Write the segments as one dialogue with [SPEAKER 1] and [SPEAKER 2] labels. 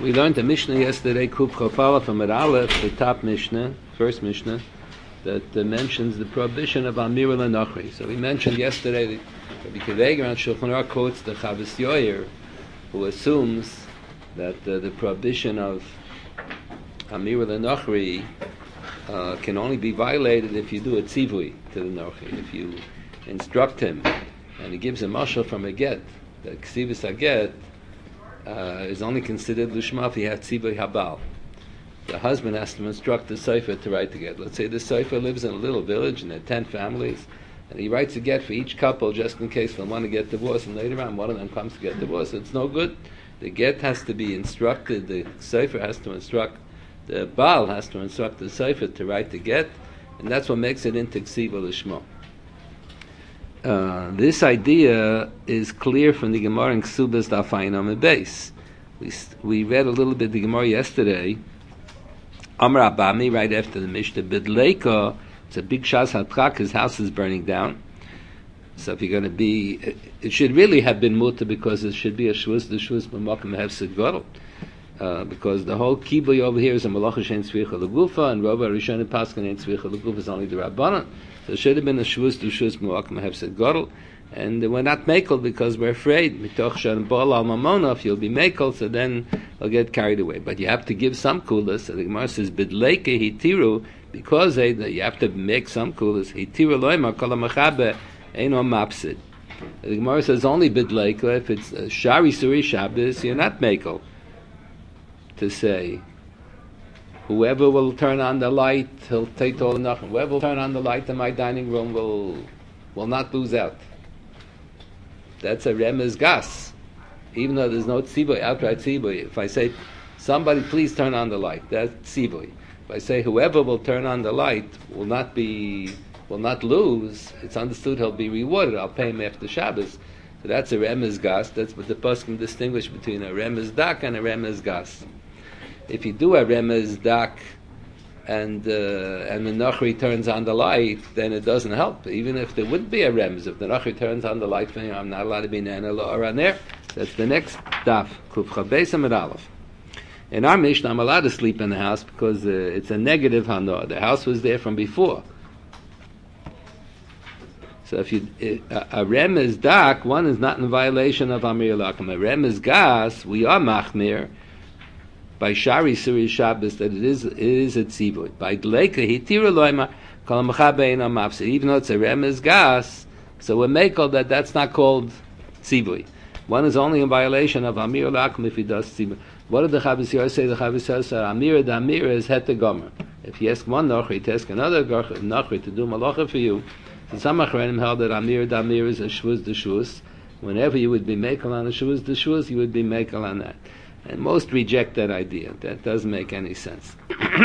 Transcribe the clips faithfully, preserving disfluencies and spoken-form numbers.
[SPEAKER 1] We learned the Mishnah yesterday, Kuf Chofala from Ad Aleph, the top Mishnah, first Mishnah, that uh, mentions the prohibition of Amir L'Nochri. So we mentioned yesterday that Rabbi Kiva on Shulchan Aruch quotes the Chavis Yoyer, who assumes that uh, the prohibition of Amir L'Nochri uh, can only be violated if you do a tzivui to the Nochri, if you instruct him, and he gives a mashal from a get, the Ksivus HaGet, Uh, is only considered Lushma if he has Tzivui Habal. The husband has to instruct the Sefer to write the get. Let's say the Sefer lives in a little village and there are ten families, and he writes a get for each couple just in case they want to get divorced, and later on one of them comes to get divorced. It's no good. The get has to be instructed, the Sefer has to instruct, the Baal has to instruct the Sefer to write the get, and that's what makes it into Ksiva Lishma. Uh, this idea is clear from the Gemara in Ksubas Daf Ayin Amud Beis. We we read a little bit the Gemara yesterday. Amar Abami, right after the Mishnah, Bidleika, it's a big shas hatrak. His house is burning down. So if you're going to be, it, it should really have been muta because it should be a shvus the shvus b'makom hefsed gadol. Uh, because the whole kibbutz over here is a malacha shein tzvicha legufa, and Rova Rishon Paskin ain't tzvicha legufa is only the rabbanan. So it should have been a shvus to shvus b'makom hefsed gadol, and we're not makel because we're afraid mitoch shan bal al mamona. If you'll be makel, so then they'll get carried away. But you have to give some kulas. So the Gemara says bidleike hitiru, because they, you have to make some kulas. Hitiru loymar kol hamachabe eino mapsid. The Gemara says only bidleike if it's uh, shari suri Shabbos, you're not makel. To say, whoever will turn on the light, he'll take all the nothing. Whoever will turn on the light in my dining room will will not lose out. That's a remez gas. Even though there's no tzibui, outright tzibui. If I say, somebody please turn on the light, that's tzibui. If I say, whoever will turn on the light will not be, will not lose, it's understood he'll be rewarded. I'll pay him after Shabbos. So that's a remez gas. That's what the poskim distinguish between a remez dak and a remez gas. If you do a remez dak and uh, and the Nachri turns on the light, then it doesn't help. Even if there would be a remez, if the Nachri turns on the light, I'm not allowed to be nana or on there. That's the next daf. Kuf Chabeis Amud Aleph. In our Mishnah, I'm allowed to sleep in the house because uh, it's a negative hanoah. The house was there from before. So if you a, a remez dak, one is not in violation of Amir Lakum. A remez gas, we are machmir by shari suri Shabbos that it is it is a tzivui. By dleika hitira loyma kol hamachabe eino mafsid. Even though it's a remez gas, so we make all that that's not called tzivui. One is only in violation of Amir Lakum if he does tzivui. What did the Chavis Yoyer say? The Chavis Yoyer said Amir the Amir is het gomer. If you ask one nochri to ask another nochri to do malacha for you. So some achrenim held that Amir the Amir is a shvuz the shvuz. Whenever you would be mekel on a shvuz the shvuz, you would be mekel on that. And most reject that idea. That doesn't make any sense.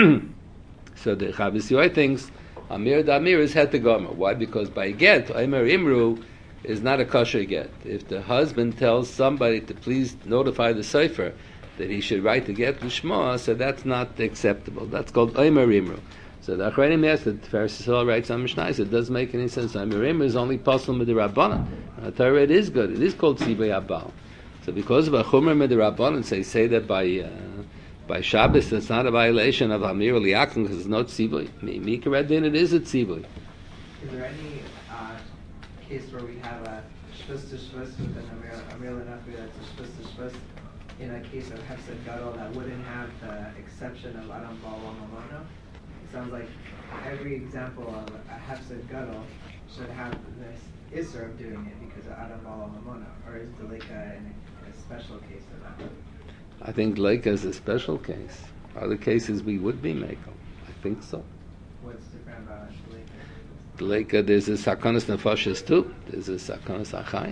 [SPEAKER 1] So the Chavis Yoyer thinks Amir the Amir is het gomer. Why? Because by get, Omer Imru is not a kosher get. If the husband tells somebody to please notify the sefer that he should write the get l'shma, so that's not acceptable. That's called Omer Imru. So the Achreinim asked that Tiferes Yisrael writes on Mishnah, it doesn't make any sense. Omer Imru is only possible with the Rabbanan. The Torah, it is good. It is called Tzivui Habal. So because of a Chumra with the Rabbanan, say say that by uh, by Shabbos that's not a violation of Amir Liakum because it's not Tzivui. Mika Radin, it is a Tzivui.
[SPEAKER 2] Is there any uh, case where we have a shvus to shvus with an Amir Amir L'Nochri that's a shvus to shvus in a case of Hefsed Gadol that wouldn't have the exception of Adam Baal Mamona? It sounds like every example of a Hefsed Gadol should have this Isser of doing it because of Adam Baal Mamona, or is the Leika in a, a special case of that?
[SPEAKER 1] I think Leika is a special case. Other cases we would be Mekel. I think so.
[SPEAKER 2] What's different about Leika?
[SPEAKER 1] The Leika, there's a Sakonis Nefashis too. There's a Sakonis Achayim.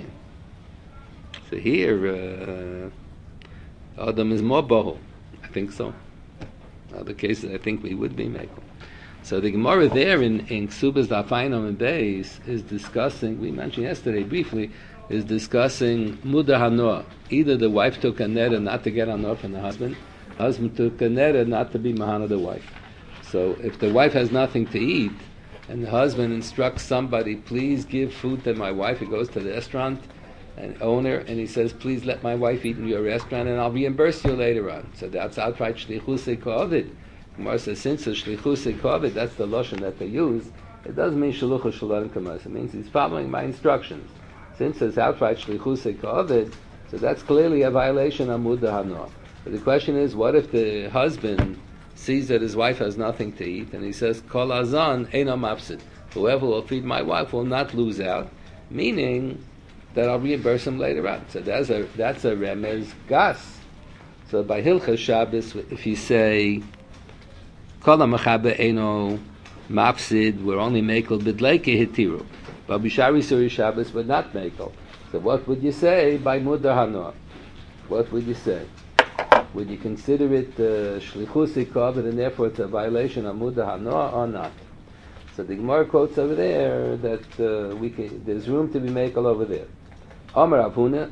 [SPEAKER 1] So here, uh, Adam is more boho. I think so. Other cases, I think we would be Mekel. So the Gemara there in, in Ksubas Daf Ayin Amud Beis is discussing, we mentioned yesterday briefly, is discussing Muda Hanoah. Either the wife took a neder not to get Hanoah from the husband, husband took a neder not to be Mahana the wife. So if the wife has nothing to eat, and the husband instructs somebody, please give food to my wife, he goes to the restaurant, an owner, and he says, please let my wife eat in your restaurant, and I'll reimburse you later on. So that's outright shlichus ka'ovid. Gemara says, since it's shlichus ka'ovid, that's the lashon that they use, it doesn't mean shalucha shalom kamas. It means he's following my instructions. Since it's outright shlichus ka'ovid, so that's clearly a violation of muda hanoah. But the question is, what if the husband sees that his wife has nothing to eat, and he says, kol azan eino mafsid. Whoever will feed my wife will not lose out, meaning that I'll reimburse him later on. So that's a that's a remez gas. So by Hilchas Shabbos, if you say kol hamachaber eino mafsid, we're only mekel bidleike hitiru, but bishari suri Shabbos we're not mekel. So what would you say by mudar hanoah? What would you say? Would you consider it uh, shlichus ka'ovid, and therefore it's a violation of mudar hanoah or not? So the Gemara quotes over there that uh, we can, there's room to be mekel over there. Amar Rav Huna,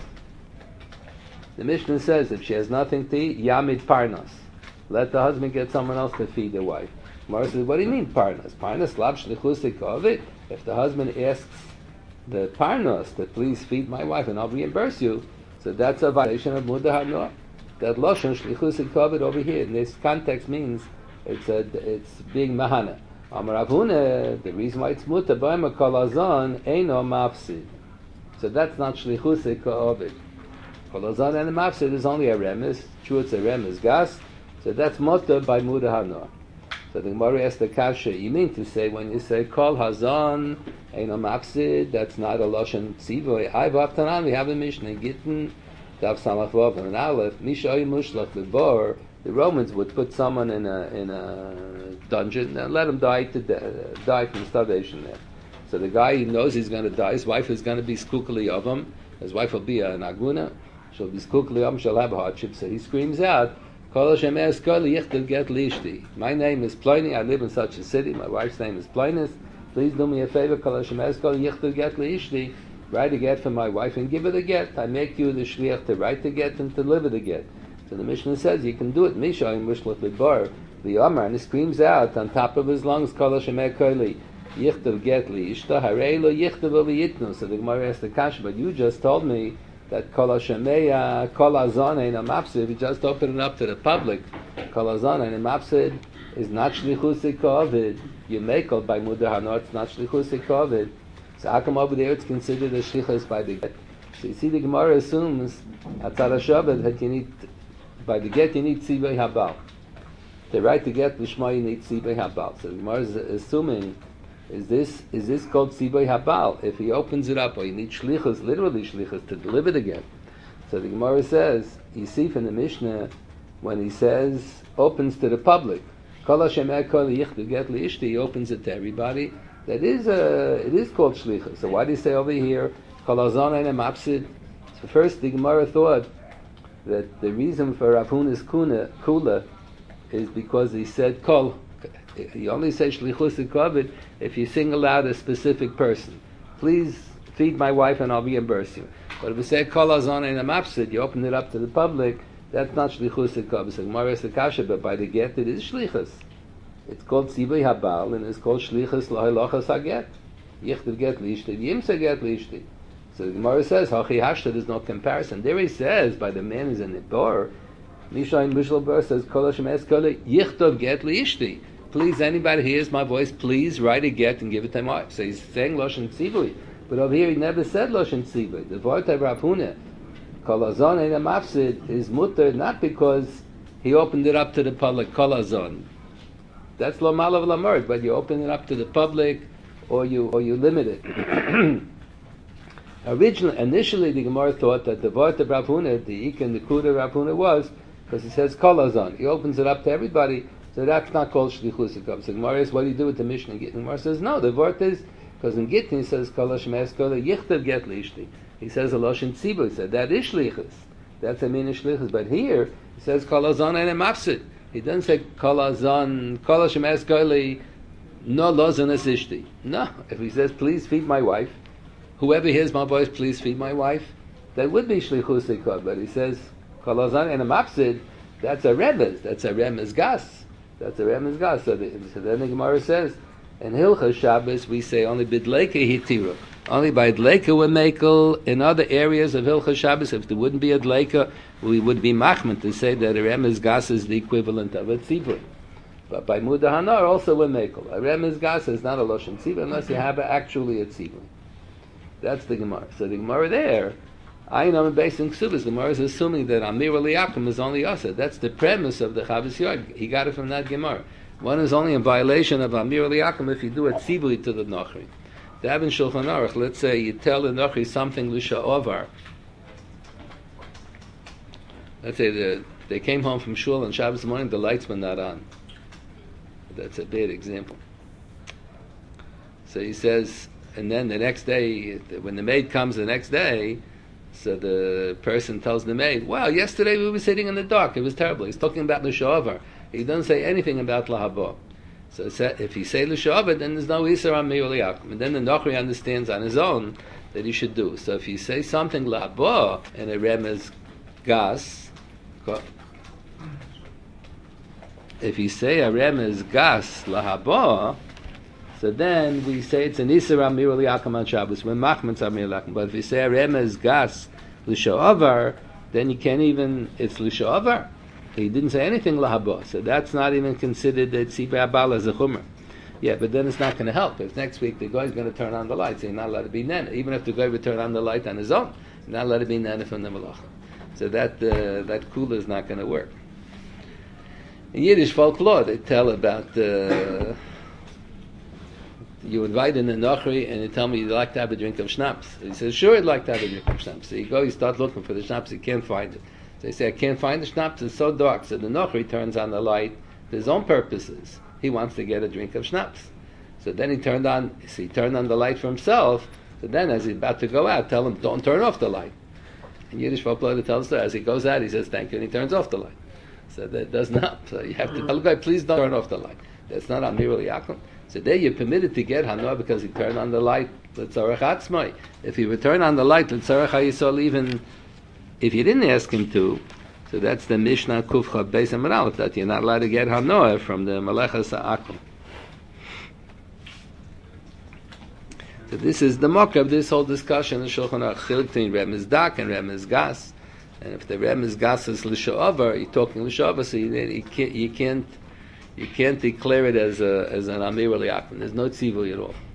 [SPEAKER 1] the Mishnah says if she has nothing to eat, yamid parnas. Let the husband get someone else to feed the wife. Gemara says, what do you mean parnas? Parnas lav shlichus ka'ovid. If the husband asks the parnas to please feed my wife and I'll reimburse you, so that's a violation of mudar hanoah. That lashon shlichus ka'ovid over here in this context means it's a, it's being mahana. Amar Rav Huna, the reason why it's muta b'ayma kol azan eino mafsid. So that's not shlichus ka'ovid. Kol azan and mafsid is only a remes. True, it's a remes gas. So that's muta by mudar hanoah. So the Gemara asks the kasha, you mean to say when you say kol hazan eino mafsid, that's not a lashon tzivoy? I've aftanan, we have a Mishnah Gittin Dav Samach Vav and Aleph, Mishay Mushlach Lebor. The Romans would put someone in a in a dungeon and let him die to de- die from starvation there. So the guy, he knows he's going to die. His wife is going to be skukali of him. His wife will be an aguna. She'll be skukali of him. She'll have hardship. So he screams out, "Kol Hashem eskoli yichtel get lishti." My name is Pliny. I live in such a city. My wife's name is Plynus. Please do me a favor. Kol Hashem eskoli yichtel get lishti. Write a get for my wife and give her the get. I make you the shliach to write the get and to deliver the get. So the Mishnah says you can do it. Mishay Mushlach Lebar. The Omar, and he screams out on top of his lungs, Kol Hashem eskoli yichtel get lishta harei lo yichtel v'yitnu. So the Gemara asked the kasha, but you just told me that Kol Hashem Kol Azan Eino Mafsid. You just opened it up to the public. Kol Azan Eino Mafsid is not shlichus ka'ovid. You mekel by mudar hanoah. It's not shlichus ka'ovid. So how come over there it's considered a shlichus by the get? So you see, the Gemara assumes at Tzad HaShabbat that you need, by the get you need tzibay habal. The right to get l'shma you need tzibay habal. So the Gemara is assuming, is this is this called tzibay habal? If he opens it up, or you need shlichus, literally shlichus, to deliver the get. So the Gemara says, you see from the Mishnah, when he says, opens to the public, Kol Hashem eskoli yichtel get lishti, he opens it to everybody. That is a, it is called shlichus. So why do you say over here, Kol Hazan Eino Mafsid? So first, the Gemara thought that the reason for Rav Huna's kula is because he said kol. He only says shlichus ka'ovid if you single out a specific person. Please feed my wife and I'll reimburse you. But if you say kol hazan eino mafsid, you open it up to the public, that's not shlichus ka'ovid. So Gemara is the kasha, but by the get it is shlichus. It's called tzibay habal and it's called shlichus lohalachas haget. Yichtel get lishti, yimsa get lishti. So the Gemara says, hachi hashta, there's no comparison. There he says, by the man who's in the bar, Mishay Mishal Bar says, Kol Hashem eskoli yichtov get lishti. Please, anybody hears my voice, please write a get and give it to my wife. So he's saying Loshen Tzibui. But over here he never said Loshen Tzibui. The Vort of Rav Huna, Kol Hazan Eino Mafsid, is mutter not because he opened it up to the public, Kol Hazan. That's Lo Malav Lamord, but you open it up to the public or you or you limit it. Originally, initially the Gemara thought that the Vort of Rav Huna, the Ik and the Kuda Rav Huna was, because he says Kol Hazan. He opens it up to everybody. So that's not called shlichus ka'ovid. So Gemara says, what do you do with the Mishnah Gittin? Gemara says, no, the word is, because in Gittin he says, Kol Hashem eskoli yichtel get lishti. He says a loshen tzibur. He said, that is shlichus. That's a meaning shlichus. But here, he says, Kol Hazan Eino Mafsid. He doesn't say, Kol Hazan, Kol Hashem eskoli, no lozan es ishti. No, if he says, please feed my wife, whoever hears my voice, please feed my wife, that would be shlichus ka'ovid. But he says, Kol Hazan Eino Mafsid, that's a remez. That's a remez gas. That's a remez gas. So, the, so then the Gemara says, in Hilchas Shabbos we say only bidleike hitiru, Only by Dleika we're makel. In other areas of Hilchas Shabbos, if there wouldn't be a Dleika, we would be machman to say that a Remez Gas is the equivalent of a Tzibur. But by Muda Hanar also we're makel. A Remez Gas is not a Loshen Tzibur unless you have actually a Tzibur. That's the Gemara. So the Gemara there, I know based in Ksubas, the Gemara is assuming that Amir Liyakim is only Asa. That's the premise of the Chavos Yod. He got it from that Gemara. One is only in violation of Amir Liyakim if you do a Tzibur to the Nochri. The Avin Shulchan Aruch, let's say you tell the Nochri something L'sha'ovar. Let's say the, they came home from shul on Shabbos morning, the lights were not on. That's a bad example. So he says, and then the next day, when the maid comes the next day, so the person tells the maid, wow, yesterday we were sitting in the dark, it was terrible. He's talking about L'sha'ovar. He doesn't say anything about Lahabo. So if he say L'sha'ovar, then there's no Isar on Meir Liyakim. And then the Nochri understands on his own that he should do. So if he say something Lahabo and a Remez Gas, if you say a Remez Gas Lahabo, so then we say it's an Isra Amir Liyakim on Shabbos. When Machman's Amir Liyakim. But if you say a Remez Gas L'sha'ovar, then you can't even, it's L'sha'ovar. He didn't say anything Lahabo. So that's not even considered that Tzibur Abal as a Chumrah. Yeah, but then it's not going to help. If next week the guy's going to turn on the light, so you're not allowed to be Nene. Even if the guy would turn on the light on his own, you're not allowed to be Nene from the Malacha. So that uh, that kula is not going to work. In Yiddish folklore, they tell about uh, you invite in the Nochri and you tell me you'd like to have a drink of schnapps. He says, sure, I'd like to have a drink of schnapps. So you go, you start looking for the schnapps, you can't find it. So they say, I can't find the schnapps, it's so dark. So the Nochri turns on the light for his own purposes. He wants to get a drink of schnapps. So then he turned on, so he turned on the light for himself. So then as he's about to go out, tell him, don't turn off the light. In Yiddish folklore, it tells us, as he goes out, he says, thank you, and he turns off the light. So that doesn't help. So you have to tell the guy, please don't turn off the light. That's not Amir Liyakim. So there you're permitted to get Hanoah because he turned on the light, L'tzorech Atzmai. If he would turn on the light, L'tzorech HaYisol, even if you didn't ask him to, so that's the Mishnah Kuf Chav Beis Amar Aleph, that you're not allowed to get Hanoah from the Melechas HaAkum. So this is the mock of this whole discussion in Shulchan Aruch, Chiluk between Remez Dak and Remez Gas. And if the Remez Gas is L'sha'ovar, you're talking L'sha'ovar, so you, you can't you can't you can't declare it as a as an Amir Liyakim. There's no tzivui at all.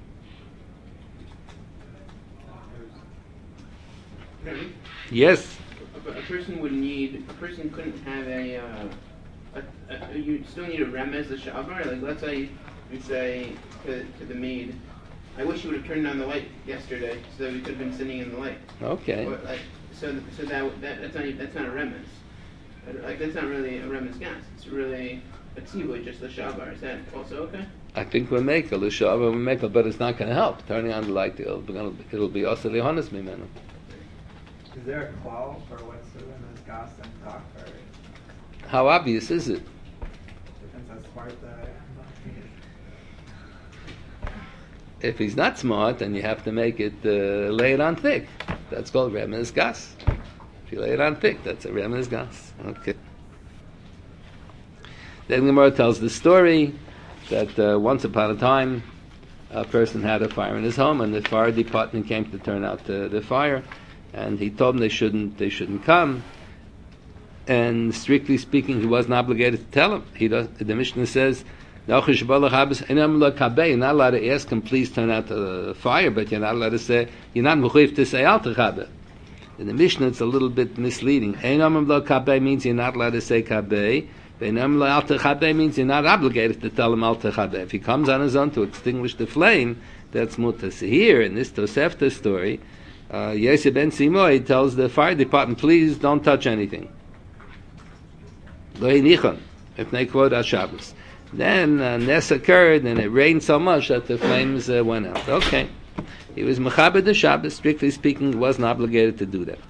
[SPEAKER 1] Yes.
[SPEAKER 3] A, a person would need. A person couldn't have a. Uh, a, a you still need a Remez L'sha'ovar. Like let's say you say to, to the maid, I wish you would have turned on the light yesterday, so that we could have been sitting in the light.
[SPEAKER 1] Okay.
[SPEAKER 3] Or, like, so, so that, that that's not that's not a remez. Like that's not really a remez gas. It's really a tzivui, just the shavar. Is that also okay?
[SPEAKER 1] I think we make a l'shavar, we make a, but it's not going to help. Turning on the light, it'll be it'll be also lihonis mimenu.
[SPEAKER 2] Is there a klal for what's the remez gas and dak? Or
[SPEAKER 1] how obvious is it?
[SPEAKER 2] Depends how smart the.
[SPEAKER 1] If he's not smart, then you have to make it uh, lay it on thick. That's called remez gas. If you lay it on thick, that's a remez gas. Okay. Then Gemara tells the story that uh, once upon a time, a person had a fire in his home, and the fire department came to turn out the, the fire, and he told them they shouldn't they shouldn't come. And strictly speaking, he wasn't obligated to tell them. He does. The Mishnah says, you're not allowed to ask him, please turn out the fire, but you're not allowed to say, you're not mechuyev to say al techabe. In the Mishnah, it's a little bit misleading. Means you're not allowed to say kabeh. Al techabe means you're not obligated to tell him al techabe. If he comes on his own to extinguish the flame, that's mutar. So here, in this Tosefta story, uh, Yosef ben Simoy tells the fire department, please don't touch anything. Lo hinichon, if they quote our Shabbos. Then uh, Ness occurred, and it rained so much that the flames uh, went out. Okay. He was Mechaber the Shabbos, strictly speaking, he wasn't obligated to do that.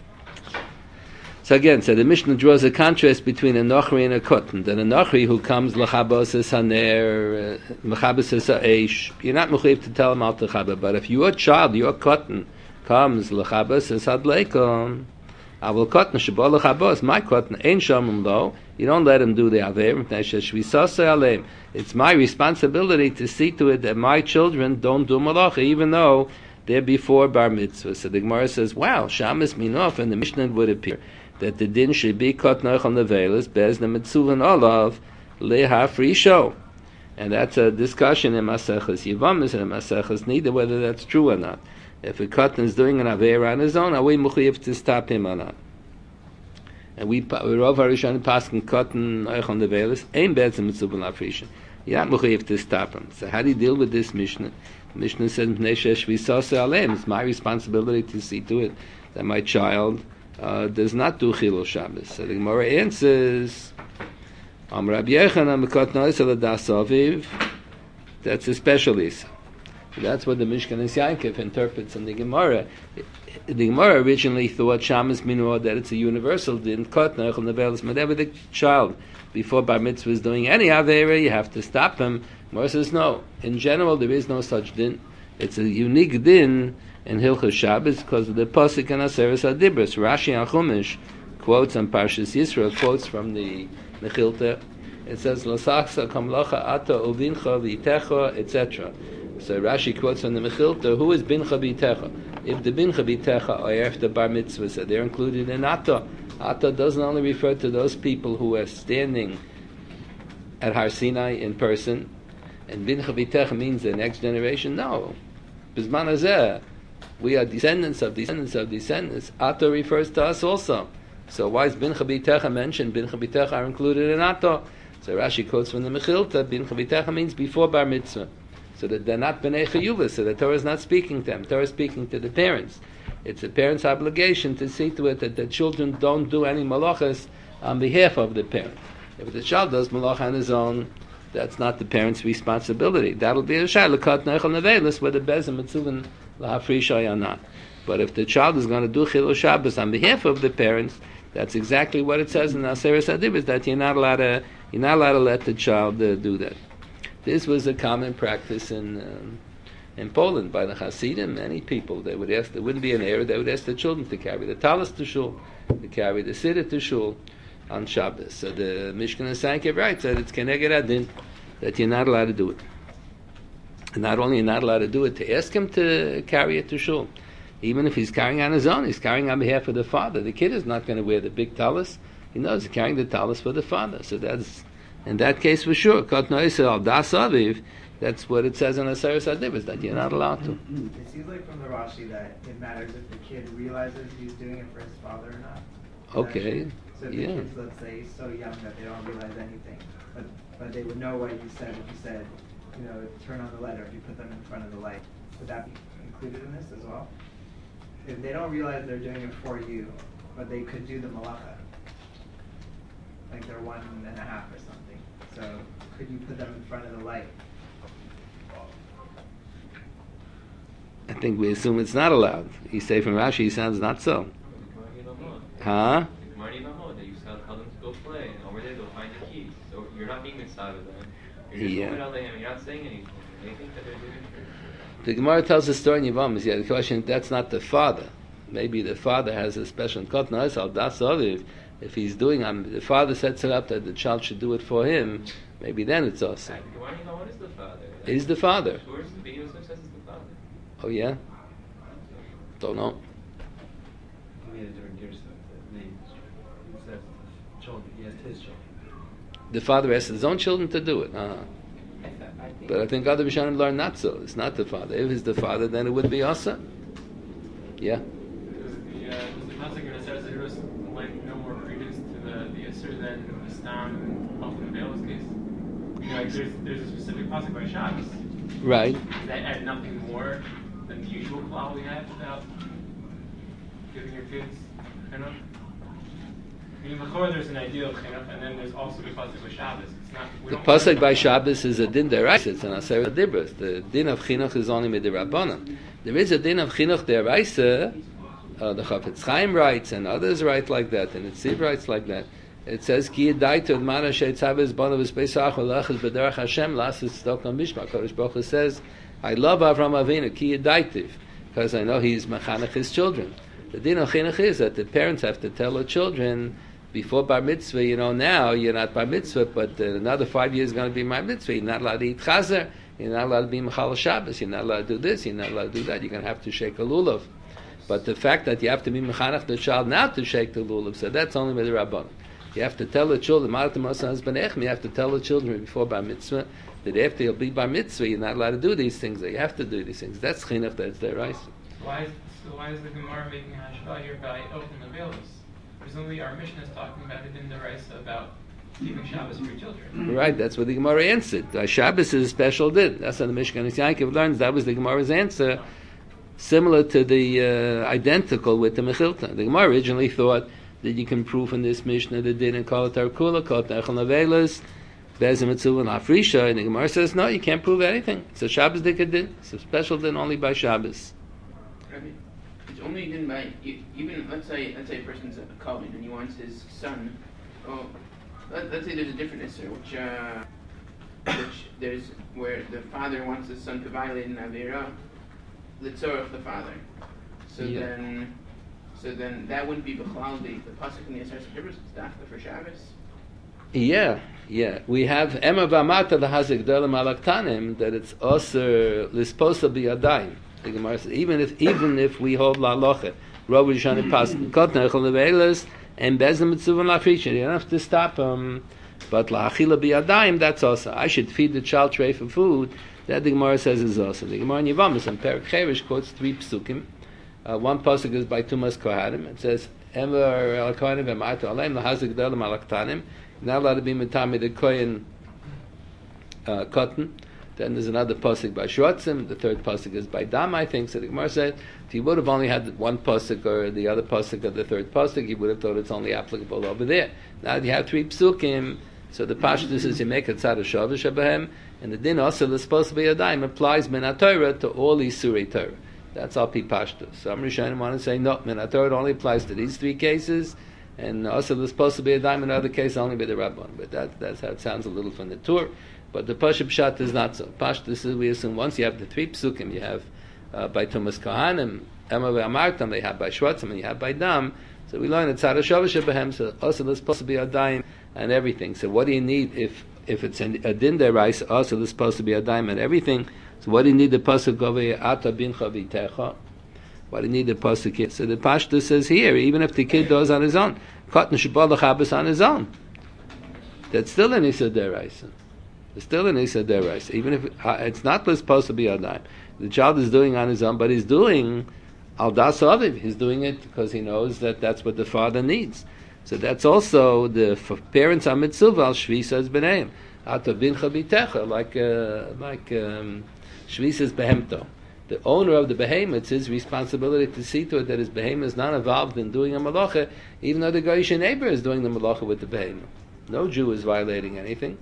[SPEAKER 1] So again, so the Mishnah draws a contrast between a Nochri and a Kotten. That a Nochri who comes L'chabos es haner, Mechabos es ha'esh, you're not mechuyev to tell him al techaber. But if your child, your Kotten, comes L'chabos es hadleikom, I will Kotten shebol L'chabos, my Kotten, ain't shomim lo, you don't let him do the Aver. It's my responsibility to see to it that my children don't do malacha, even though They're before bar mitzvah. So the Gemara says, wow, shamas minof, and the Mishnah would appear that the din should be kot nochal nevelis bez nemetzuvan olav lehafrisho. And that's a discussion in Maseches Yevamis and in Maseches Nida whether that's true or not. If a katan is doing an aveira on his own, are we mechuyev to stop him or not? And we we rov harishon paskin katan nochal nevelis ein bez nemetzuvan lafrisho. You're not mechuyev to stop him. So how do you deal with this Mishnah? The Mishnah says, it's my responsibility to see to it that my child uh, does not do Chilul Shabbos. So the Gemara answers, Rabbi Yechanan mekot noisel adas aviv. That's a special isa. That's what the Mishkanis Yankov interprets in the Gemara. The Gemara originally thought Shamas Minor that it's a universal din. Kot nochel nevelis. Whenever the child before bar mitzvah is doing any avera, you have to stop him. Gemara says no. In general, there is no such din. It's a unique din in Hilchos Shabbos because of the pasuk and Aseres Adibros. Rashi and Chumash quotes on Parshas Yisro, quotes from the Mechilta. It says L'sachsa kamlacha ata uvincha v'itecha, et cetera. So Rashi quotes from the Mechilta, who is bincha b'itecha? If the bincha b'itecha are after bar mitzvah, so they're included in ata. Ata doesn't only refer to those people who are standing at Har Sinai in person, and bincha b'itecha means the next generation. No, Bizman hazeh, we are descendants of descendants of descendants. Ata refers to us also. So why is bincha b'itecha mentioned? Bincha b'itecha are included in ata. So Rashi quotes from the Mechilta, bincha b'itecha means before bar mitzvah. So that they're not b'nei chayuva, so the Torah is not speaking to them. Torah is speaking to the parents. It's the parents' obligation to see to it that the children don't do any malachas on behalf of the parent. If the child does malacha on his own, that's not the parent's responsibility. That'll be a shayla kat nechel nevelis, whether bezim mitzuvin lahafrishay or not. But if the child is going to do chilul Shabbos on behalf of the parents, that's exactly what it says in Aseres Adibros, that you're not allowed to you're not allowed to let the child uh, do that. This was a common practice in um, in Poland by the Hasidim. Many people, they would ask, there wouldn't be an error, they would ask the children to carry the talis to shul, to carry the siddur to shul on Shabbos. So the Mishkan Sankev writes that it's keneged adin, that you're not allowed to do it. And not only you're not allowed to do it, to ask him to carry it to shul. Even if he's carrying on his own, he's carrying on behalf of the father. The kid is not going to wear the big talis. He knows he's carrying the talis for the father. So that's, in that case for sure, Kot Noisel al Das Aviv, that's what it says in Aseres Adibros, that you're not allowed to.
[SPEAKER 2] It seems like from the Rashi that it matters if the kid realizes he's doing it for his father or not.
[SPEAKER 1] Okay.
[SPEAKER 2] So if
[SPEAKER 1] Yeah.
[SPEAKER 2] the kid's, let's say, so young that they don't realize anything, but but they would know what you said if you said, you know, turn on the light, or if you put them in front of the light. Would that be included in this as well? If they don't realize they're doing it for you, but they could do the malacha, like they're one and a half or something. So could you put them in front of the light?
[SPEAKER 1] I think we assume it's not allowed. You say from Rashi, it sounds not so. Huh?
[SPEAKER 4] That you tell them to go play, and over there they'll find the keys. So you're not being inside of them. You're just
[SPEAKER 1] Yeah.
[SPEAKER 4] going out there and you're not saying anything. They think that they're doing it.
[SPEAKER 1] The Gemara tells the story in Yevamos. Yeah, the question, that's not the father. Maybe the father has a special Kot Noisel Das Aviv. If he's doing, um, the father sets it up that the child should do it for him, maybe then it's awesome.
[SPEAKER 4] Why do you know what is the father?
[SPEAKER 1] He's the father.
[SPEAKER 4] Where's the video says it's the father?
[SPEAKER 1] Oh yeah? Don't know.
[SPEAKER 5] We had it during Gersa, the name. He says children, he has his children.
[SPEAKER 1] The father asks his own children to do it. Uh-huh.
[SPEAKER 3] I th- I think
[SPEAKER 1] But I think other Rishonim learn not so. It's not the father. If it's the father, then it would be awesome. Yeah?
[SPEAKER 6] Does the, uh, does the concept of necessity lend no more credence to the, the Isser than the Stam of the Veil's case? You know, like there's, there's a specific pasuk by Shabbos.
[SPEAKER 1] Right.
[SPEAKER 6] Does that add nothing more than the usual klal we have about giving your kids chinuch? I mean, before there's an idea of chinuch, and then there's also the pasuk by Shabbos. It's not. We
[SPEAKER 1] The
[SPEAKER 6] don't
[SPEAKER 1] pasuk
[SPEAKER 6] learn-
[SPEAKER 1] by Shabbos is a din deraisa. It's an Aseres Adibros. The din of chinuch is only midirabbanan. There is a din of chinuch deraisa. Uh, the Chafetz Chaim writes, and others write like that, and Itziv writes like that. It says, "Ki yedaitu ad mana sheitzaves banav v'speisach v'lachas b'derech Hashem lasis tzedakah mishma." Kodesh Baruch Hu says, "I love Avram Avinu ki yedaitiv," because I know he's mechanech his children. The din of chinuch is that the parents have to tell the children before bar mitzvah. You know, now you're not bar mitzvah, but uh, another five years is going to be bar mitzvah. You're not allowed to eat chazer. You're not allowed to be Mechal Shabbos. You're not allowed to do this. You're not allowed to do that. You're going to have to shake a lulav. But the fact that you have to be Mechanech the child not to shake the lulav, so that's only with the Rabban. You have to tell the children, you have to tell the children before Bar Mitzvah, that after you'll be Bar Mitzvah, you're not allowed to do these things. That you have to do these things. That's chinuch, that's their right.
[SPEAKER 6] Why is, so why is the Gemara making a hashpah here by open availus? Presumably our Mishnah is talking about it in the Raisa about keeping Shabbos for children.
[SPEAKER 1] Right, that's what the Gemara answered. Uh, Shabbos is a special din. That's how the Mishkan Yankov learns. That was the Gemara's answer, similar to the uh, identical with the Mechilta. The Gemara originally thought that you can prove in this Mishnah the din and call it Tarkula, call it Nechel Navelas, Bezim Mitzvah and Afrisha, and the Gemara says no, you can't prove anything. It's a Shabbos dika din. It's a special din only by Shabbos.
[SPEAKER 3] Rabbi, it's only din by e- even let's say let's say a person's a Kohen and he wants his son. Oh, let, let's say there's a different issue, which uh, which there's where the father wants his son to violate an avera, litzorach the father. So
[SPEAKER 1] Yeah.
[SPEAKER 3] then, so then that wouldn't be b'chlal the the pasuk in the Yisrael Hebrews dafka for Shabbos.
[SPEAKER 1] Yeah, yeah. We have Emma Vamata the Hazik Delim Alaktanim that it's also supposed to be a dime. The Gemara says even if even if we hold la locha, Rabbi Shani Pas Kotner Cholavelas and Bezim Mitzvah Lafrisha, you don't have to stop them. But la achila be a dime, that's also. I should feed the child tray for food. That the Gemara says is also. The Gemara in Yevamos and Perek Cherish quotes three psukim. Uh, one pasuk is by Tumas Kohanim. It says Emma El Kohanim V'Marta Aleim La Hazik Delim Alaktanim. Not allowed to be mitami the kohen uh, cotton. Then there's another pasuk by Shrotzim. The third pasuk is by Dam, I think. So the Gemara said, if he would have only had one pasuk or the other pasuk of the third pasuk, he would have thought it's only applicable over there. Now you have three psukim, so the pashtus is you make a tzad shavush abahem, and the din also is supposed to be a dime applies min Torah to all isurei Torah. That's all pi pashtus. Some Rishonim want to say no, min Torah only applies to these three cases. And also there's supposed to be a dime in other cases only by the Rabban. But that, that's how it sounds a little from the Tur. But the Pasha Pshat is not so. Pashtus is, we assume, once you have the three psukim, you have uh, by Tumas Kohanim, Emma Ve'amartam, they have by Shvatzim, and you have by Dam. So we learn that Tzara Shavash Behem, so also there's supposed to be a dime and everything. So what do you need if if it's an, a din derais, also there's supposed to be a dime and everything. So what do you need the Pasuk over Ata Bincha V'Techa? Why do you need the pasuk here? So the Pashto says here, even if the kid does on his own, Katan Shabbat Chabas on his own, that's still an Issa Deraisa. It's still an Issa Deraisa. Even if uh, it's not supposed to be a dime. The child is doing on his own, but he's doing Al Das Aviv. He's doing it because he knows that that's what the father needs. So that's also the f- parents are mitzvah al Shvisas B'neim. Ata Bincha B'Techa, like, uh, like um, Shvisas Behemto. The owner of the behemoth, it's his responsibility to see to it that his behemoth is not involved in doing a malacha, even though the Goyish neighbor is doing the malacha with the behemoth. No Jew is violating anything.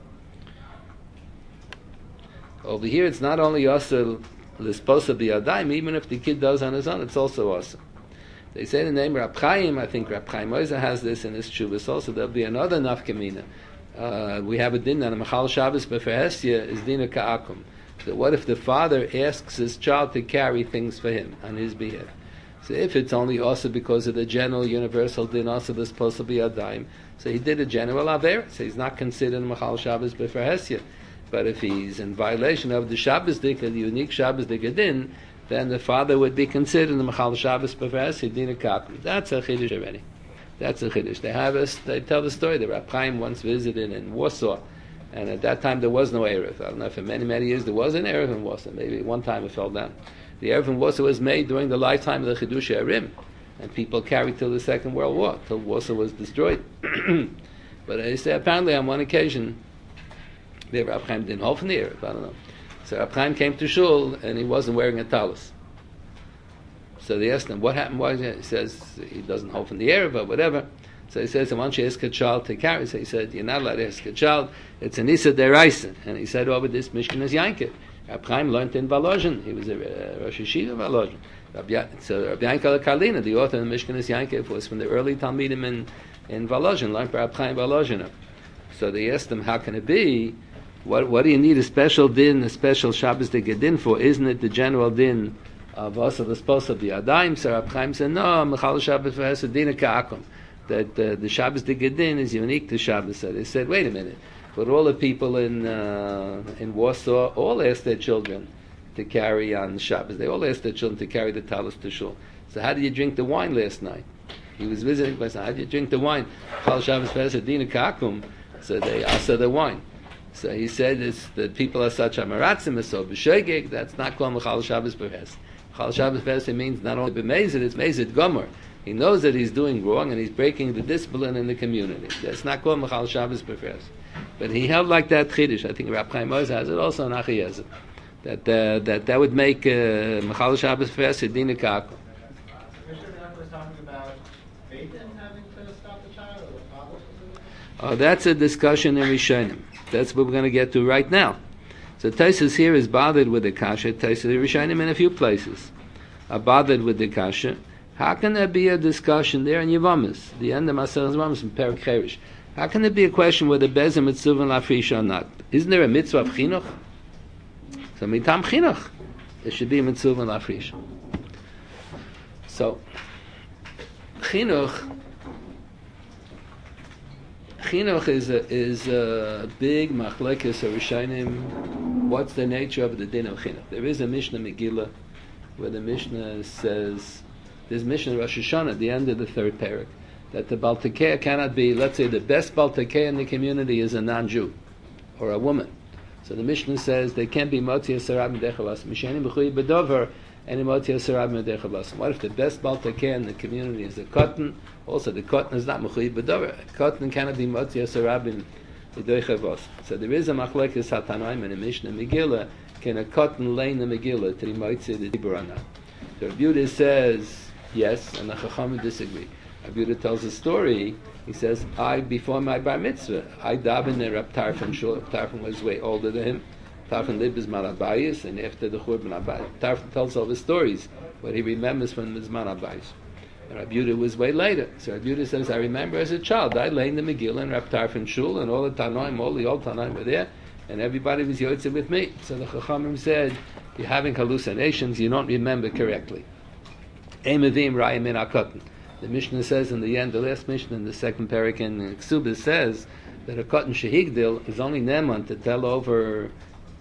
[SPEAKER 1] Over here, it's not only also it's supposed to be a dime, even if the kid does on his own, it's also awesome. They say the name Rab Chaim, I think Rab Chaim Oizer has this in his Chuvas also. There'll be another nafkamina. Uh, we have a din on a Machal Shabbos B'Ferhesya is Dina Ka'akum. So what if the father asks his child to carry things for him on his behalf? So if it's only also because of the general universal din, also there's supposed to be a dime, so he did a general aver, so he's not considered Machal Shabbos B'Ferhesya. But if he's in violation of the Shabbos Dika, the unique Shabbos Dika din, then the father would be considered the Machal Shabbos B'Ferhesya Dina Kakum. That's a chiddush already. That's a chiddush. They have us. They tell the story that Rab Chaim once visited in Warsaw. And at that time there was no Erev. I don't know if for many, many years there was an Erev in Warsaw. Maybe one time it fell down. The Erev in Warsaw was made during the lifetime of the Chidush Arim. And people carried till the Second World War, till Warsaw was destroyed. But they say apparently on one occasion, the Rab Chaim didn't hold from the Erev. I don't know. So Rab Chaim came to Shul and he wasn't wearing a talus. So they asked him, what happened? Why? He says he doesn't hold from the Erev or whatever. So he says, why don't you ask a child to carry? So he said, you're not allowed to ask a child. It's an Issa Deraisa. And he said, over this Mishkan is Yankiv. Rab Chaim learned in Volozhin. He was a uh, Rosh Yeshiva in Volozhin. So Rabbi Yankel Kalina, the author of the Mishkan is Yankiv, was from the early Talmidim in, in Volozhin, learned from Rab Chaim Volozhin. So they asked him, how can it be? What, what do you need a special din, a special Shabbos to get din for? Isn't it the general din of us of the supposed to be Adayim? So Rab Chaim said, no, Mechal Shabbos v'Hesed Dina Ka'akum. That uh, the Shabbos de Gedin is unique to Shabbos. So they said, wait a minute. But all the people in uh, in Warsaw all asked their children to carry on Shabbos. They all asked their children to carry the talis to shul. So how did you drink the wine last night? He was visiting, but how did you drink the wine? Chal Shabbos Fesadina Kakum. So they asa the wine. So he said it's, that people are such amaratzim, so b'shegeg, that's not called Chal Shabbos Beres. Chal Shabbos Beres means not only b'mezid, it's mezid gomer. He knows that he's doing wrong and he's breaking the discipline in the community. That's not called Chal Shabbos Beres. But he held like that chiddush. I think Rab Chaim Oz has it also in Achiyezet. That uh, that that would make Chal Shabbos Beres Sedina Kakum. Oh, that's a discussion in Rishonim. That's what we're going to get to right now. So Taisus here is bothered with the kasha. Taisus Rishonim in a few places are bothered with the kasha. How can there be a discussion there in Yevamis, the end of Maseches Yevamis in Perek Cherish? How can there be a question whether Bezim mitzvah lafrish or not? Isn't there a mitzvah of chinuch? So mitam chinuch, there should be a mitzvah lafrish. So chinuch. Chinuch is a, is a big machlekes of Rishonim. What's the nature of the din of chinuch? There is a Mishnah Megillah where the Mishnah says, there's Mishnah Rosh Hashanah at the end of the third parak, that the Baltakeya cannot be, let's say the best Baltakeya in the community is a non-Jew or a woman. So the Mishnah says they can't be Motzi Sarab Medechavas. Mishanim B'chuy B'dover and Motzi Sarab Medechavas. What if the best Baltakeya in the community is a cotton? Also, the cotton is not Mechuy B'dover. Cotton cannot be Motzi Sarab Medechavas. So there is a machlekes hatanaim in a Mishnah Megillah. Can a cotton lay in the Megillah to the Motzi the Dibur or not? The Rabbi Yehuda says yes, and the Chachamim disagree. Rabbi Yehuda tells a story. He says, I, before my bar mitzvah, I davened in Rab Tarfon shul. Rab Tarfon was way older than him. Tarfon lived as Manabayis, and after the Churban Abayis, Tarfon tells all his stories, what he remembers from his Manabayis. Rabbi Yehuda was way later. So Rabbi Yehuda says, I remember as a child, I lay in the Megillah in Rab Tarfon shul, and all the Tanoim, all the old Tanoim were there, and everybody was Yotzei with me. So the Chachamim said, you're having hallucinations, you don't remember correctly. Eimavim Rayim in Akotan. The Mishnah says in the end, the last Mishnah in the second parak in Ksubis says that a cotton shehigdil is only neman to tell over.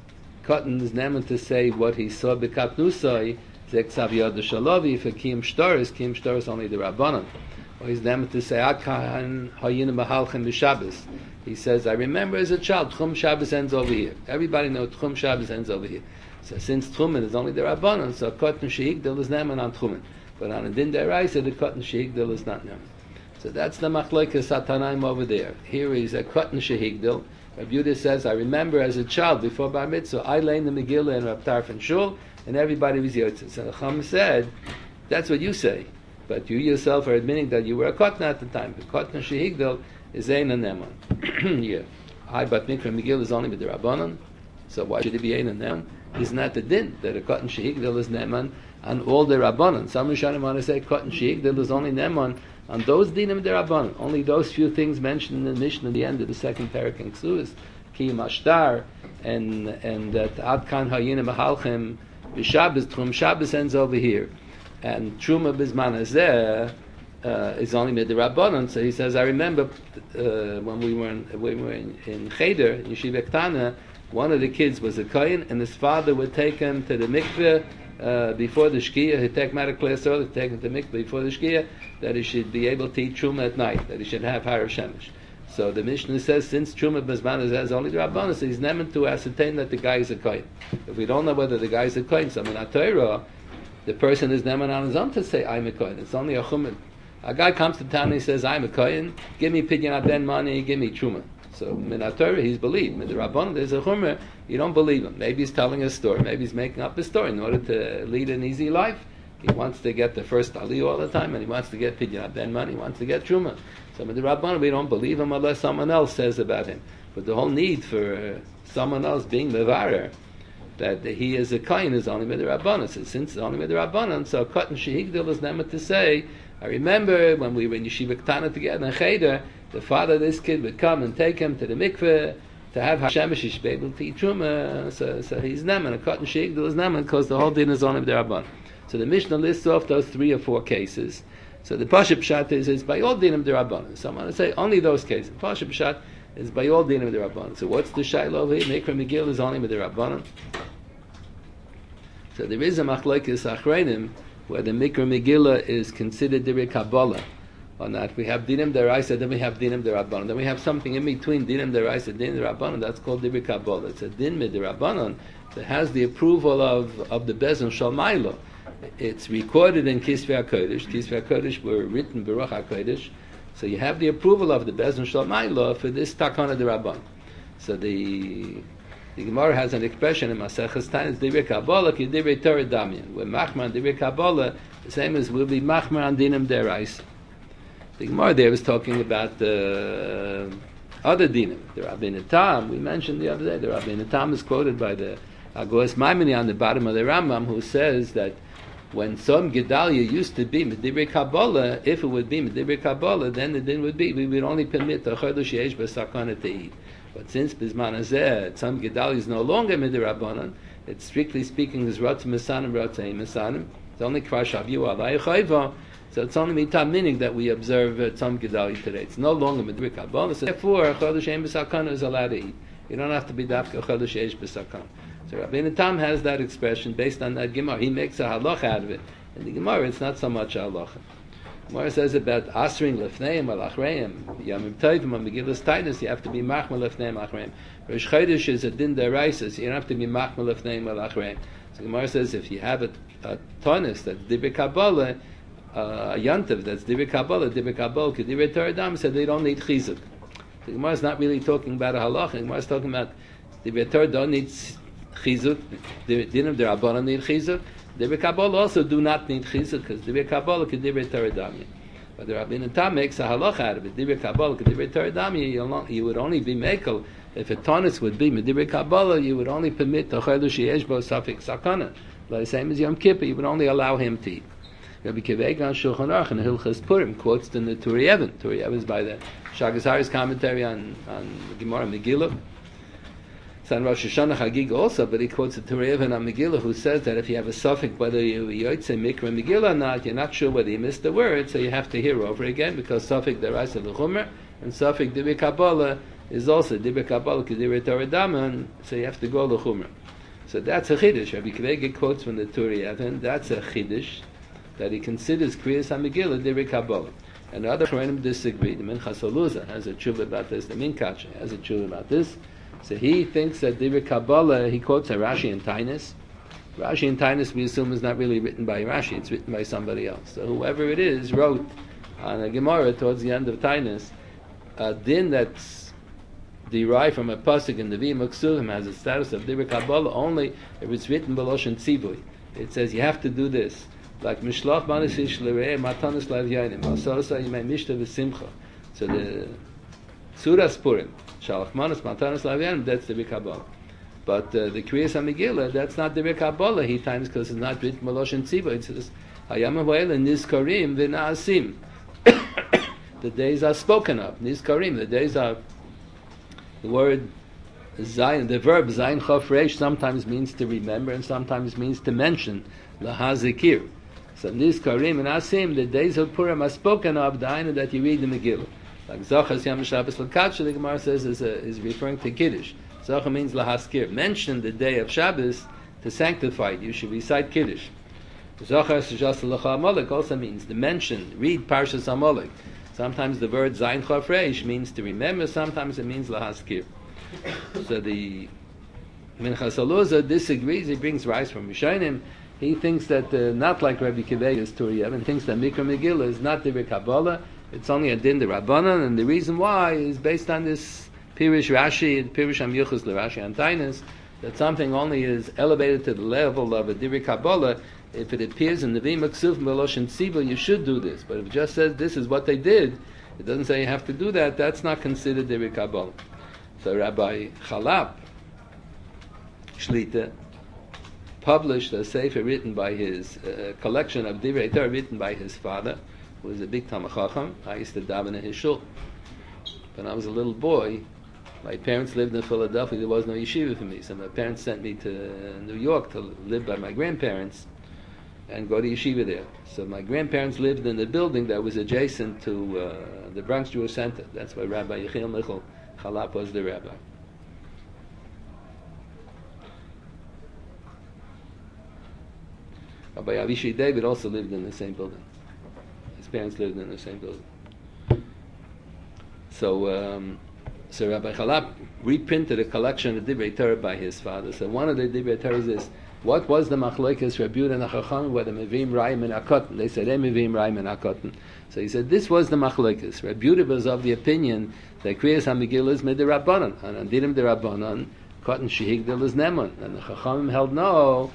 [SPEAKER 1] Cotton is neman to say what he saw bekatnusai. Zeksav yad shalovi for kiyum shtaris. Kiyum shtaris only the rabbanon. Or he's neman to say akahan hayina mahalchem b'Shabbos. He says, I remember as a child, Tchum Shabbos ends over here. Everybody knows Tchum Shabbos ends over here. So since Tchumen is only the rabbanon, so cotton shehigdil is neman on Tchumen. But on a din deraisa, the cotton shehigdil is not known. So that's the machlekes hatanaim over there. Here is a cotton shehigdil. Rabbi Yehuda says, I remember as a child before bar mitzvah, I lay in the Megillah in Rab Tarfon shul, and everybody was yotzei. So the Chacham said, that's what you say, but you yourself are admitting that you were a cotton at the time. The cotton shehigdil is ein and neman. Yeah, I but mikra Megillah is only with the rabbanon. So why should it be ein and neman? Isn't that the din that a cotton shehigdil is neman on all the rabbanon? Some Rishonim want to say cotton shehigdil is only neman on those dinim the rabbanon. Only those few things mentioned in the Mishnah at the end of the second parak in Ksubis, ki mashtar, and and that ad kan hayina mahalchem b'Shabbos. Tchum Shabbos ends over here, and truma b'zman hazeh uh, is only mid the rabbanon. So he says, I remember uh, when we were in, when we were in, in Cheder, in Yeshiva Ktana, one of the kids was a kohen, and his father would take him to the mikveh uh, before the shkia. He'd take him out of class early, he'd take him to the mikveh before the shkia, that he should be able to eat truma at night, that he should have higher shemesh. So the Mishnah says, since truma b'zman is only the rabbanon, so he's never to ascertain that the guy is a kohen. If we don't know whether the guy is a kohen, so in our Torah, the person is never on his own to say, I'm a kohen. It's only a chumen. A guy comes to town and he says, I'm a kohen, give me pidyon aben money, give me truma. So in our Torah, he's believed. In the Rabbanon, there's a chumrah, you don't believe him. Maybe he's telling a story. Maybe he's making up a story in order to lead an easy life. He wants to get the first aliyah all the time, and he wants to get pidyon ben money. He wants to get truma. So in the Rabbanon, we don't believe him unless someone else says about him. But the whole need for uh, someone else being mevarer that he is a kohen is only with the Rabbanon. So since it's only with the Rabbanon, so cotton shehigdil is never to say, I remember when we were in Yeshiva Ktana together in Cheder, the father of this kid would come and take him to the mikveh to have Hashemesh, he should be able to eat truma. So, so he's neman. A cotton shehigdil is neman because the whole din is only with the Rabbanon. So the Mishnah lists off those three or four cases. So the Pasha Pshat is, is by all dinim the Rabbanon. Someone will say only those cases. Pasha Pshat, is by all dinim d'Rabbanan. So what's the shayla over here? Mikra Megillah is only with the Rabbanan. So there is a machlokes achreinim where the Mikra Megillah is considered Divrei Kabbalah or not. We have dinim d'Oraisa, then we have dinim d'Rabbanan. Then we have something in between dinim d'Oraisa and dinim d'Rabbanan. That's called Divrei Kabbalah. It's a din d'Rabbanan that has the approval of, of the Bezin Shalmailo. It's recorded in Kisvei HaKodesh. Kisvei HaKodesh were written Baruch HaKodesh. So you have the approval of the Bezin Shalmailo for this Takana d'Rabbanan. So the the Gemara has an expression in Maseches Taanis, Divrei Kabbalah ki Divrei Torah Damyan. We're Machmer on Divrei Kabbalah, the same as we'll be Machmer on Dinim Deraisa. The Gemara there was talking about the uh, other Dinim. The Rabbeinu Tam, we mentioned the other day, the Rabbeinu Tam is quoted by the Agoras Maimoni on the bottom of the Rambam, who says that when some Gedalia used to be Divrei Kabbalah, if it would be Divrei Kabbalah, then the din would be, we would only permit the Chodesh Yesh B'Sakana to eat. But since Bizman Hazeh, some Gedalia is no longer Midirabbanan, it's strictly speaking is Ratzim Mesanim, Ratzim Mesanim. It's only Kvar Shavu Alay Chayva, so it's only Mitam meaning that we observe uh, some Gedalia today. It's no longer Midir Kabbalah, so therefore Chodesh Yesh B'Sakana is allowed to eat. You don't have to be Dafka Chodesh Yesh B'Sakana. So Rabbeinu Tam has that expression based on that Gemara. He makes a halacha out of it. In the Gemara, it's not so much a halacha. Gemara says about Asring Lefneim or Lachreim, Yamim Tovim or Megillas Tainis, you have to be Machmer Lefneim Lachreim. Rosh Chodesh is a Din Deraisa, so you don't have to be Machmer Lefneim or Lachreim. So Gemara says if you have a, a Tonis that's Divrei Kabbalah, uh, a Yantav that's Divrei Kabbalah, Divrei Kabbalah, Divrei Torah Dam, said they don't need Chizuk. The Gemara is not really talking about a halacha. The Gemara is talking about Divrei Torah don't need Chizuk, the Dinim d'Rabbanan need Chizuk. Divrei Kabbalah also do not need Chizuk because Divrei Kabbalah could Divrei Torah Damya. But the Rabbeinu Tam makes a halacha out of it. Divrei Kabbalah could Divrei Torah Damya. You would only be mekel if a tonus would be Divrei Kabbalah. You would only permit the Chodesh Yesh Bo Safik Sakana. Like the same as Yom Kippur, you would only allow him to eat. Rabbi Kiveg on Shulchan Aruch and Hilchas Purim quotes in the Turi Even. Turi Even is by the Shagazari's commentary on on Gemara Megillah. It's on Rosh Hashanah Chagig also, but he quotes the Torah Even on Megillah, who says that if you have a suffix whether you Yotzei Mikra Megillah or not, you're not sure whether you missed the word, so you have to hear over again because suffix Deraisa L'Chumer and suffix Divrei Kabbalah is also Divrei Kabbalah K'Divrei Torah Daman, so you have to go L'Chumer. So that's a chiddush. Rabbi Kivege quotes from the Torah Even. That's a chiddush that he considers Kriyas HaMegillah Divrei Kabbalah. And the other Chachamim disagree. The Minchas Oluza has a tshuva about this. The Minkacha has a tshuva about this. So he thinks that Divrei Kabbalah, he quotes a Rashi and Tainus. Rashi and Tainus we assume is not really written by Rashi, it's written by somebody else. So whoever it is wrote on a Gemara towards the end of Tainus a din that's derived from a pasuk in the Vim Uksuvim has the status of Divrei Kabbalah only if it's written B'Loshen Tzivui. It says you have to do this. Like Mishlach Manasish L'Re'eh Matanis Lav Yainim Asosa Yimei Mishta V'Simcha. So the Surah Purim Shalach Manas Matanis Lav Yainim, that's Divrei Kabbalah. But uh, the Kriyas HaMegillah, that's not Divrei Kabbalah. He times because it's not written B'Loshen Tzivui. It says Hayam Ha'oel Nizkarim V'Na'asim. The days are spoken of. Nizkarim, the days are. The word Zayin, the verb Zayin Chof Reish sometimes means to remember and sometimes means to mention. Lahazikir. So Nizkarim and Asim, the days of Purim are spoken of, the Aina that you read in the Megillah. Like Zachas Yom Shabbos L'Kadsha, the Gemara says, is, a, is referring to Kiddush. Zachar means Lahaskir. Mention the day of Shabbos to sanctify it. You should recite Kiddush. Zachar Shajasa L'cha Amalek also means to mention, read Parshas Amalek. Sometimes the word Zayin Chof Reish means to remember, sometimes it means Lahaskir. So the Minchas Oluza disagrees, he brings rice from Rishonim. He thinks that, uh, not like Rabbi Kivega's Turi Even, thinks that Mikra Megillah is not Divrei Kabbalah, it's only a Din D'Rabbanan, and the reason why is based on this Pirush Rashi, Pirush Am Yuchas L'Rashi and Tainus, that something only is elevated to the level of a Divrei Kabbalah if it appears in the Vim Uksuvim B'Loshen Tzivui, you should do this. But if it just says this is what they did, it doesn't say you have to do that, that's not considered Divrei Kabbalah. So Rabbi Chalap Shlita published a sefer written by his uh, collection of Divrei Torah written by his father, who was a big Talmid Chacham. I used to daven in his shul. When I was a little boy, my parents lived in Philadelphia. There was no yeshiva for me, so my parents sent me to New York to live by my grandparents and go to yeshiva there. So my grandparents lived in the building that was adjacent to uh, the Bronx Jewish Center. That's where Rabbi Yechiel Michel Chalap was the rabbi. Rabbi Avishai David also lived in the same building. His parents lived in the same building. So, um, so Rabbi Chalap reprinted a collection of Divrei Torah by his father. So one of the Divrei Torah is, what was the machlokes Rabbi Yehuda and Chacham, whether Mevim Rayim and Akotan? They said, "Hey, Mevim Rayim and Akotan." So he said, this was the machlokes. Rabbi Yehuda was of the opinion that Kriyas HaMegillah is midirabbanan, and Andirim derabbanan, Kotan Shehigdil is Neman, and the Chachamim held no.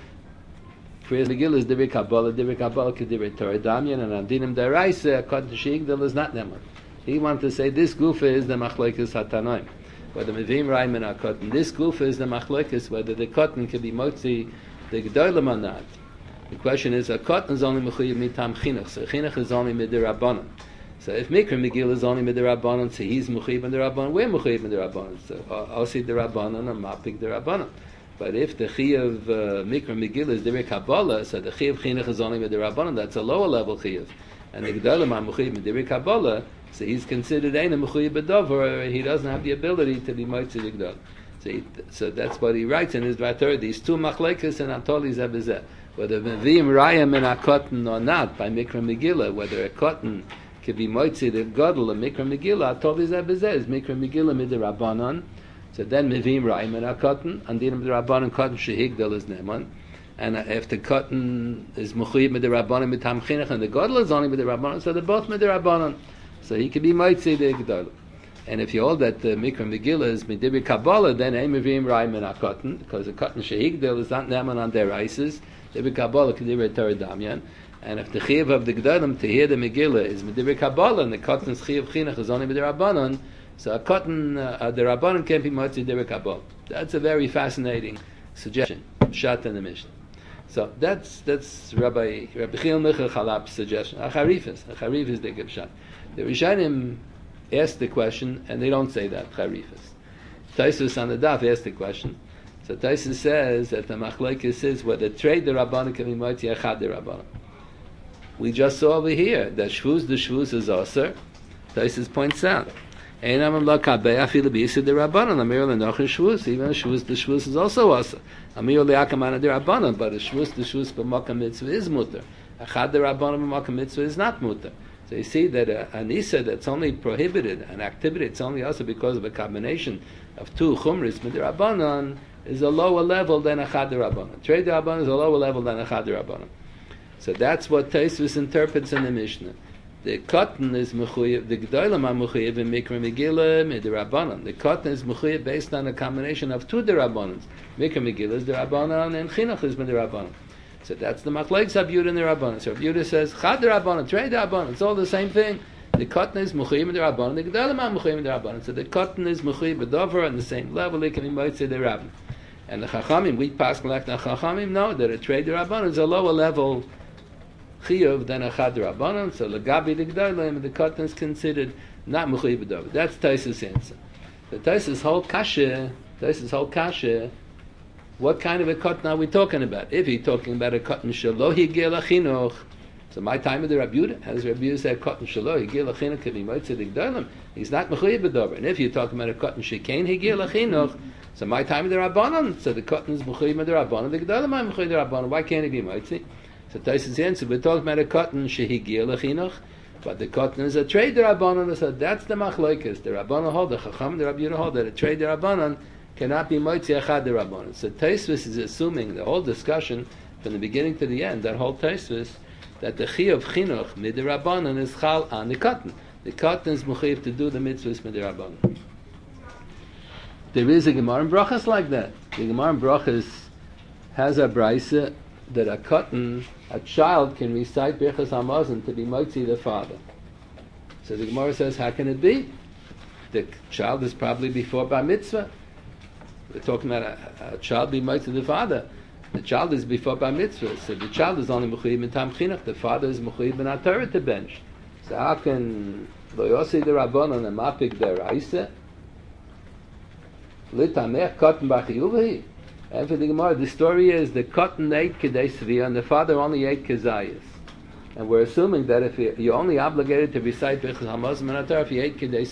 [SPEAKER 1] Kriyas Megillah is Divrei Kabbalah, Divrei Kabbalah K'Divrei Torah Damyan, and Andirim deraisa, Kotan Shehigdil is not Neman. He wanted to say this gufa is the machlokes hatanoim, whether Mevim Rayim and Akotan. This gufa is the machlokes whether the Kotan can be motzi the Gedolim or not. The question is, a Kotan is only mechuyev mitam chinuch, so chinuch is only midirabbanan. So if Mikra Megillah is only midirabbanan, so he's mechuyev midirabbanan, we're mechuyev midirabbanan. So osi dirabbanan or mapik dirabbanan. But if the chiyuv uh, Mikra Megillah is Divrei Kabbalah, so the chiyuv chinuch is only midirabbanan, that's a lower level chiyuv. And the Gedolim are mechuyev midirei Kabbalah, so he's considered ein mechuyev b'dover, he doesn't have the ability to be motzi the Gedolim. So, he, so that's what he writes in his Dvar these two machlekes and Antoli Zebezeh. Whether Mevim Rayim and Akotan or not, by Mikra Megillah, whether a Kotan could be Moitzi the Godel of Mikra Megillah, Antoli Zebezeh is Mikra Megillah midirabbanan. So then Mevim Rayim and Akotan, and then midirabbanan Kotan Shehigdal is Neman. And if the Kotan is Mechuyev midirabbanan mitam chinuch, and the Godel is only midirabbanan, so they're both midirabbanan. So he could be Moitzi the Gedolim. And if you hold that the uh, Mikra Megillah is Midibri Kabbalah, then Ein Mevim Rayim and Akotan, because the Kotan Shehigdil is not Neman on their ices, Midibri Kabbalah Kedibri Torah Damyan. And if the Chiyuv of the Gedolim to hear the Megillah is Midibri Kabbalah, and the Kotan's Chiyuv Chinuch is only Midirabbanan, so a Kotan, uh, the Rabbanan can't be Motzi Midibri Kabbalah. That's a very fascinating suggestion, Shat in the Mishnah. So that's that's Rabbi Rabbi Chil Michal Chalap's suggestion. Acharifis, Acharifis they give Shat. The Rishonim ask the question, and they don't say that, Charifas. Taisus on the daf asked the question. So Taisus says that the machlokes is whether trade the Rabbanan can be motzi echad the Rabbanan. We just saw over here that shvuz the shvuz is aser. Taisus points out, Einam lo kabei afilu b'yisud the Rabbanan amir le'nochin shvuz. Even shvuz the shvuz is also aser. Amir le'akamana the Rabbanan, but a shvuz the shvuz b'makam mitzvah is muter. Echad the Rabbanan b'makam mitzvah is not muter. So you see that a, a nisa that's only prohibited, an activity it's only also because of a combination of two chumris midirabbanan is a lower level than a chad rabbanan. Trade rabbanan is a lower level than a chad rabbanan. So that's what Tosfos interprets in the Mishnah. The cotton is mechuyev, the gedolim are mechuyev in Mikra Megillah midirabbanan. The cotton is mechuyev based on a combination of two dirabbanans. Mikra Megillah is dirabbanan and chinuch is midirabbanan. So that's the machlokes Rabbi Yehuda and the Rabbanan. So Rabbi Yehuda says, Chad the Rabbanan, Trade the Rabbanan, it's all the same thing. The cotton is Mechuyev in the Rabbanan, the Gedolim are Mechuyev in the Rabbanan. So the cotton is Mechuyev b'dover on the same level, they can be Motzei the Rabbanan. And the Chachamim, we pass like the Chachamim know that a Trade the Rabbanan is a lower level Chiyuv than a Chad the Rabbanan. So Lagabi the Gedolim, the cotton is considered not Mechuyev b'dover. That's Taisus' answer. The Taisus' whole kasha, Taisus' whole kasha, what kind of a cotton are we talking about? If he's talking about a cotton shelo higil achinuch, so my time of the Rabbi Yehuda, as Rabbi Yehuda said, cotton shelo higil achinuch can be motzei the gedolim. He's not mechuyev b'dover. And if you're talking about a cotton shekain higil achinuch, so my time of the Rabbanon, so the cotton is mechuyev the Rabbanon, the gedolim are mechuyev the Rabbanon. Why can't he be motzei? So Tosfos answer, we're talking about a cotton shehigil achinuch, but the cotton is a trade the Rabbanon. So that's the machlokes. The Rabbanon hold, the Chacham, the Rabbi Yehuda hold that a trade the Rabbanon cannot be motzei echad derabbanan. So Tosfos is assuming the whole discussion from the beginning to the end, that whole Tosfos, that the chiyuv chinuch miderabbanan is chal on the cotton. The cotton is mechuyev to do the mitzvahs miderabbanan. There is a Gemara in Brachas like that. The Gemara in Brachas has a brisa that a cotton, a child can recite Birchas Hamazon to be motzei the father. So the Gemara says, how can it be? The child is probably before bar mitzvah. We're talking about a, a child being motzei to the father. The child is before bar mitzvah, so the child is only mechuyev mitam chinuch. The father is mechuyev in Torah to bench. So how can lo yosi the rabbanon and mapik deraisa litamech cotton b'chiyuvahi? And for the Gemara, the story is the cotton ate kedei svia and the father only ate kezayis. And we're assuming that if you're only obligated to recite Birchas Hamazon and Torah if you ate kedei svia.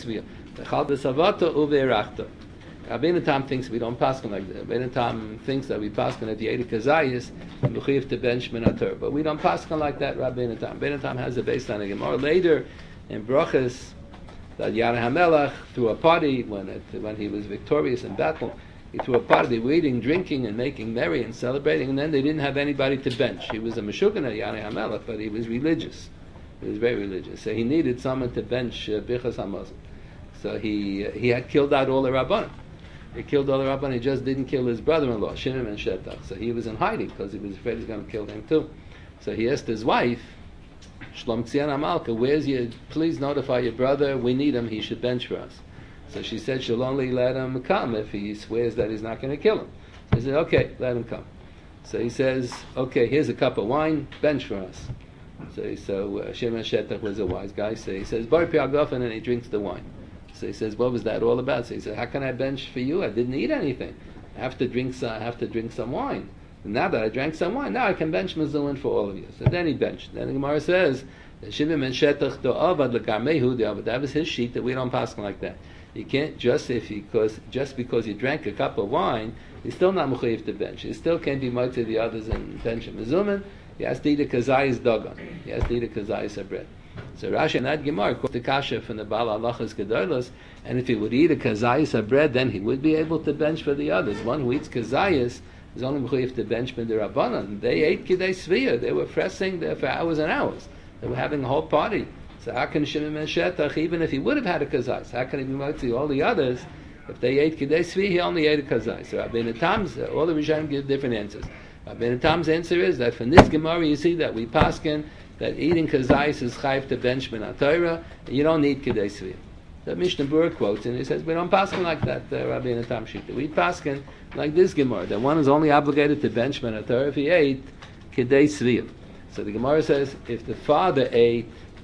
[SPEAKER 1] V'chal b'savato uve'erachto. Rabbeinu Tam thinks we don't paskin like that. Rabbeinu Tam thinks that we paskin at the Eid Kazayis and Mechuyev to bench Minatur. But we don't paskin like that, Rabbeinu Tam. Rabbeinu Tam has a baseline again. Or later in Brachas, that Yareh HaMelech threw a party when it, when he was victorious in battle. He threw a party. They were eating, drinking, and making merry and celebrating, and then they didn't have anybody to bench. He was a Meshuggah at Yareh HaMelech, but he was religious. He was very religious. So he needed someone to bench uh, Bichas HaMazon. So he uh, he had killed out all the Rabbanim. He killed all the Rabbanim. He just didn't kill his brother-in-law, Shimon and Shetach. So he was in hiding because he was afraid he's going to kill him too. So he asked his wife, Shlom Tzion HaMalka, where's your, please notify your brother, we need him, he should bench for us. So she said she'll only let him come if he swears that he's not going to kill him. So he said, okay, let him come. So he says, okay, here's a cup of wine, bench for us. So, he, so uh, Shimon Shetach was a wise guy, so he says, Bar Piagofen, and he drinks the wine. So he says, what was that all about? So he said, how can I bench for you? I didn't eat anything. I have to drink some, I have to drink some wine. And now that I drank some wine, now I can bench Mezulin for all of you. So then he benched. Then the Gemara says, Shimon and Shetach do avad lekarmehu de avad. That was his sheet that we don't pass like that. You can't just if he, because just because you drank a cup of wine, he's still not mechuyev to bench. He still can't be moed to the others and bench him. Mezulin, he has to eat a kazayis dogon. He has to eat a kazayis bread. So Rashi and that Gemara quotes the kasha from the Baal Halachas Gedolos, and if he would eat a kazayis bread, then he would be able to bench for the others. One who eats kazayis is only mechuyev to bench the Rabbanan. They ate kidei sviyah. They were pressing there for hours and hours. They were having a whole party. So how can Shimon ben Shetach, even if he would have had a kazayis, how can he be motzi all the others? If they ate kidei sviyah, he only ate a kazayis. So Rabbeinu Tam's, all the Rishonim give different answers. Rabbeinu Tam's answer is that from this Gemara you see that we paskin that eating kazayis is chayv to bench min HaTorah, and you don't need kidei sviyah. The Mishnah Berurah quotes, and he says, we don't paskin like that, uh, Rabbeinu Tam Shita. We paskin like this Gemara, that one is only obligated to bench min HaTorah if he ate kidei sviyah. So the Gemara says, if the father ate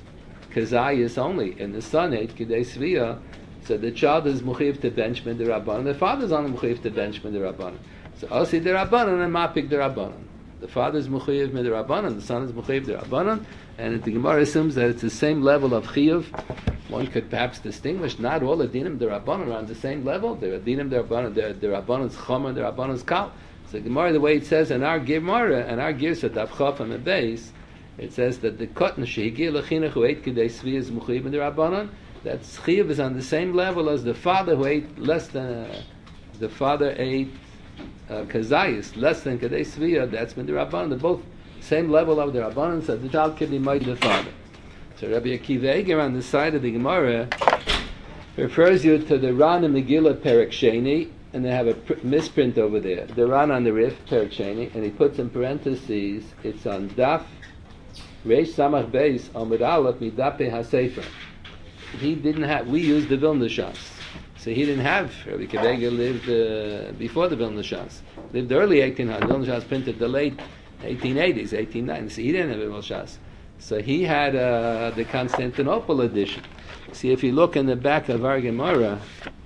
[SPEAKER 1] kazayis only, and the son ate kidei sviyah, so the child is mechuyev to bench min derabbanan. The father is only mechuyev to bench min derabbanan. So osi derabbanan and mapik derabbanan. The father is mechuyev min derabbanan, the son is mechuyev derabbanan, and the Gemara assumes that it's the same level of chiyuv. One could perhaps distinguish not all the dinim derabbanan are on the same level. There are dinim derabbanan, there are derabbanan's chomer, derabbanan's kal. So the Gemara, the way it says in our Gemara, and our Girsa Daf Chaf on the base, it says that the cotton shehigir lechinuch who ate kidei sviyah is mechuyev min derabbanan. That chiyuv is on the same level as the father who ate less than uh, the father ate uh, kazayis less than kidei sviyah. That's min derabbanan. They're both same level of the rabbanan, so the child can be made the father. So Rabbi Akiva Eiger on the side of the Gemara refers you to the Ran and Megillah Perek Sheni, and they have a pr- misprint over there. The Ran on the Rif Perek Sheni, and he puts in parentheses. It's on Daf Reish Samach Beis Amud Aleph Midape HaSefer. He didn't have. We used the Vilna Shas, so he didn't have. Rabbi Akiva Eiger lived uh, before the Vilna Shas. Lived early eighteen hundred. Vilna Shas printed the late eighteen eighties, eighteen nineties. So he didn't have a Vilna Shas. So he had uh, the Constantinople edition. See, if you look in the back of our Gemara,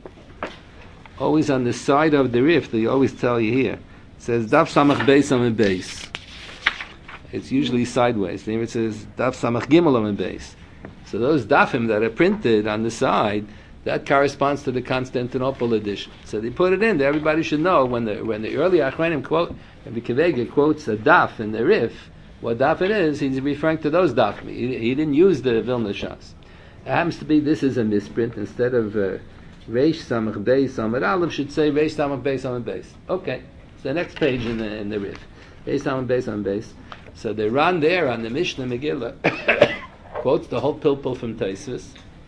[SPEAKER 1] always on the side of the Rif, they always tell you here. It says Daf Samach Beis Amud Beis. It's usually sideways. Here it says Daf Samach Gimel Amud Beis. So those dafim that are printed on the side, that corresponds to the Constantinople edition. So they put it in there. Everybody should know when the when the early Achronim quote, Rabbi Akiva Eiger quotes a daf in the Rif, what daf it is, he's referring to those dafim. He, he didn't use the Vilna Shas. It happens to be this is a misprint. Instead of uh, Reish Samach Beis Amud Aleph should say Reish Samach Beis Amud Beis. Okay, it's the next page in the in the Rif. Reish Samach Beis Amud Beis. So they run there on the Mishnah Megillah quotes the whole pilpul from Tosfos.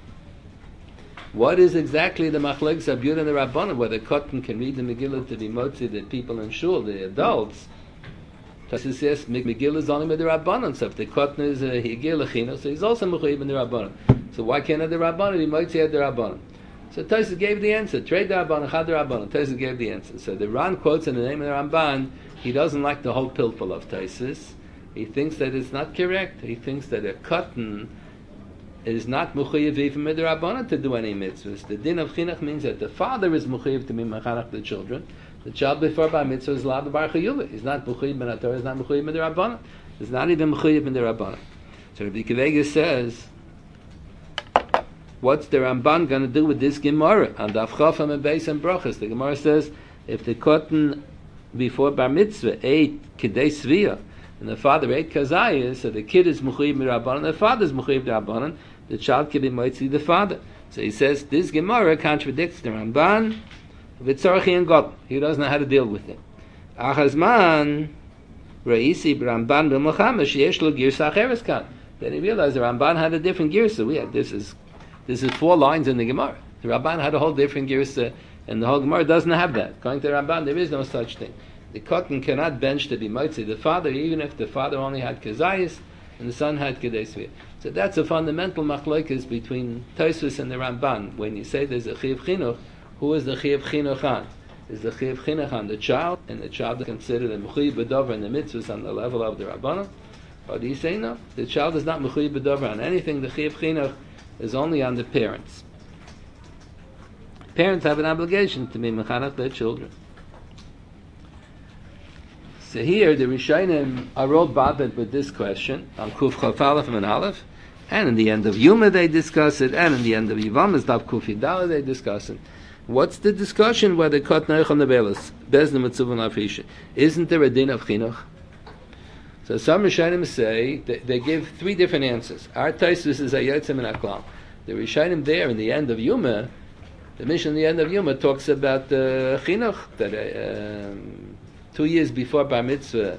[SPEAKER 1] What is exactly the machlekes of Yud and the Rabbanan, whether Kotten can read the Megillah to be motzi, the people in shul, the adults? Tosfos says Megillah is only with the Rabbanan, so if the Kotten is a higir lechino, so he's also mechuyev in the Rabbanan. So why can't the Rabbanan be motzi at the Rabbanan? So Tosfos gave the answer. Trade the Rabbanan, chad the Rabbanan. Tosfos gave the answer. So the Ran quotes in the name of the Ramban. He doesn't like the whole pilpul of Tosfos. He thinks that it's not correct. He thinks that a Kotten is not mechuyev even with the Rabbanan to do any mitzvahs. The din of chinuch means that the father is mechuyev to be mechanech the children. The child before bar mitzvah is allowed to bar chiyuva. He's not mechuyev ben haTorah. He's not mechuyev with the Rabbanan. He's not even mechuyev in the Rabbanan. So Rabbi Akiva Eiger says what's the Ramban going to do with this Gemara? And Daf Chafam and Beis and Brachas, the Gemara says, if the cotton before Bar Mitzvah ate Kedei Sviyah, and the father ate Kazayah, so the kid is Mechuyev Mirabanan, the father is Mechuyev Mirabanan, the child can be Moitzi the father. So he says, this Gemara contradicts the Ramban, Vitzorchi and God. He doesn't know how to deal with it. Achazman, Reisi Ramban b'Mechama, sheyesh lo girsa acheres kan. Then he realized the Ramban had a different girsa. We had, this is, this is four lines in the Gemara. The Ramban had a whole different girsa, and the whole Gemara doesn't have that. According to the Ramban, there is no such thing. The cotton cannot bench to be Moitzi the father, even if the father only had Kezayis, and the son had Kedei Sviyah. So that's a fundamental machlokes between Tosfos and the Ramban. When you say there's a Chiyuv Chinuch, who is the Chiyuv Chinuch on? Is the Chiyuv Chinuch on the child, and the child is considered a Mechuyev B'Dover and the mitzvahs on the level of the Rabbanon? Or do you say no? The child is not Mechuyev B'Dover on anything. The Chiyuv Chinuch is only on the parents. Parents have an obligation to be mechanech their children. So here, the Rishonim are all bothered with this question on Kuf Chaf Aleph and Aleph, and in the end of Yuma they discuss it, and in the end of Yevamos Daf Kuf Yidaleh they discuss it. What's the discussion whether Kot Noich on the Belas, Bezna Mitzuvah Lafrisha? Isn't there a din of Chinuch? So some Rishonim say, they, they give three different answers. Our Tosfos is a Yotzei Min HaKlal. The Rishonim there in the end of Yuma, the mission in the end of Yuma talks about the uh, Chinuch, that uh, um, two years before Bar Mitzvah,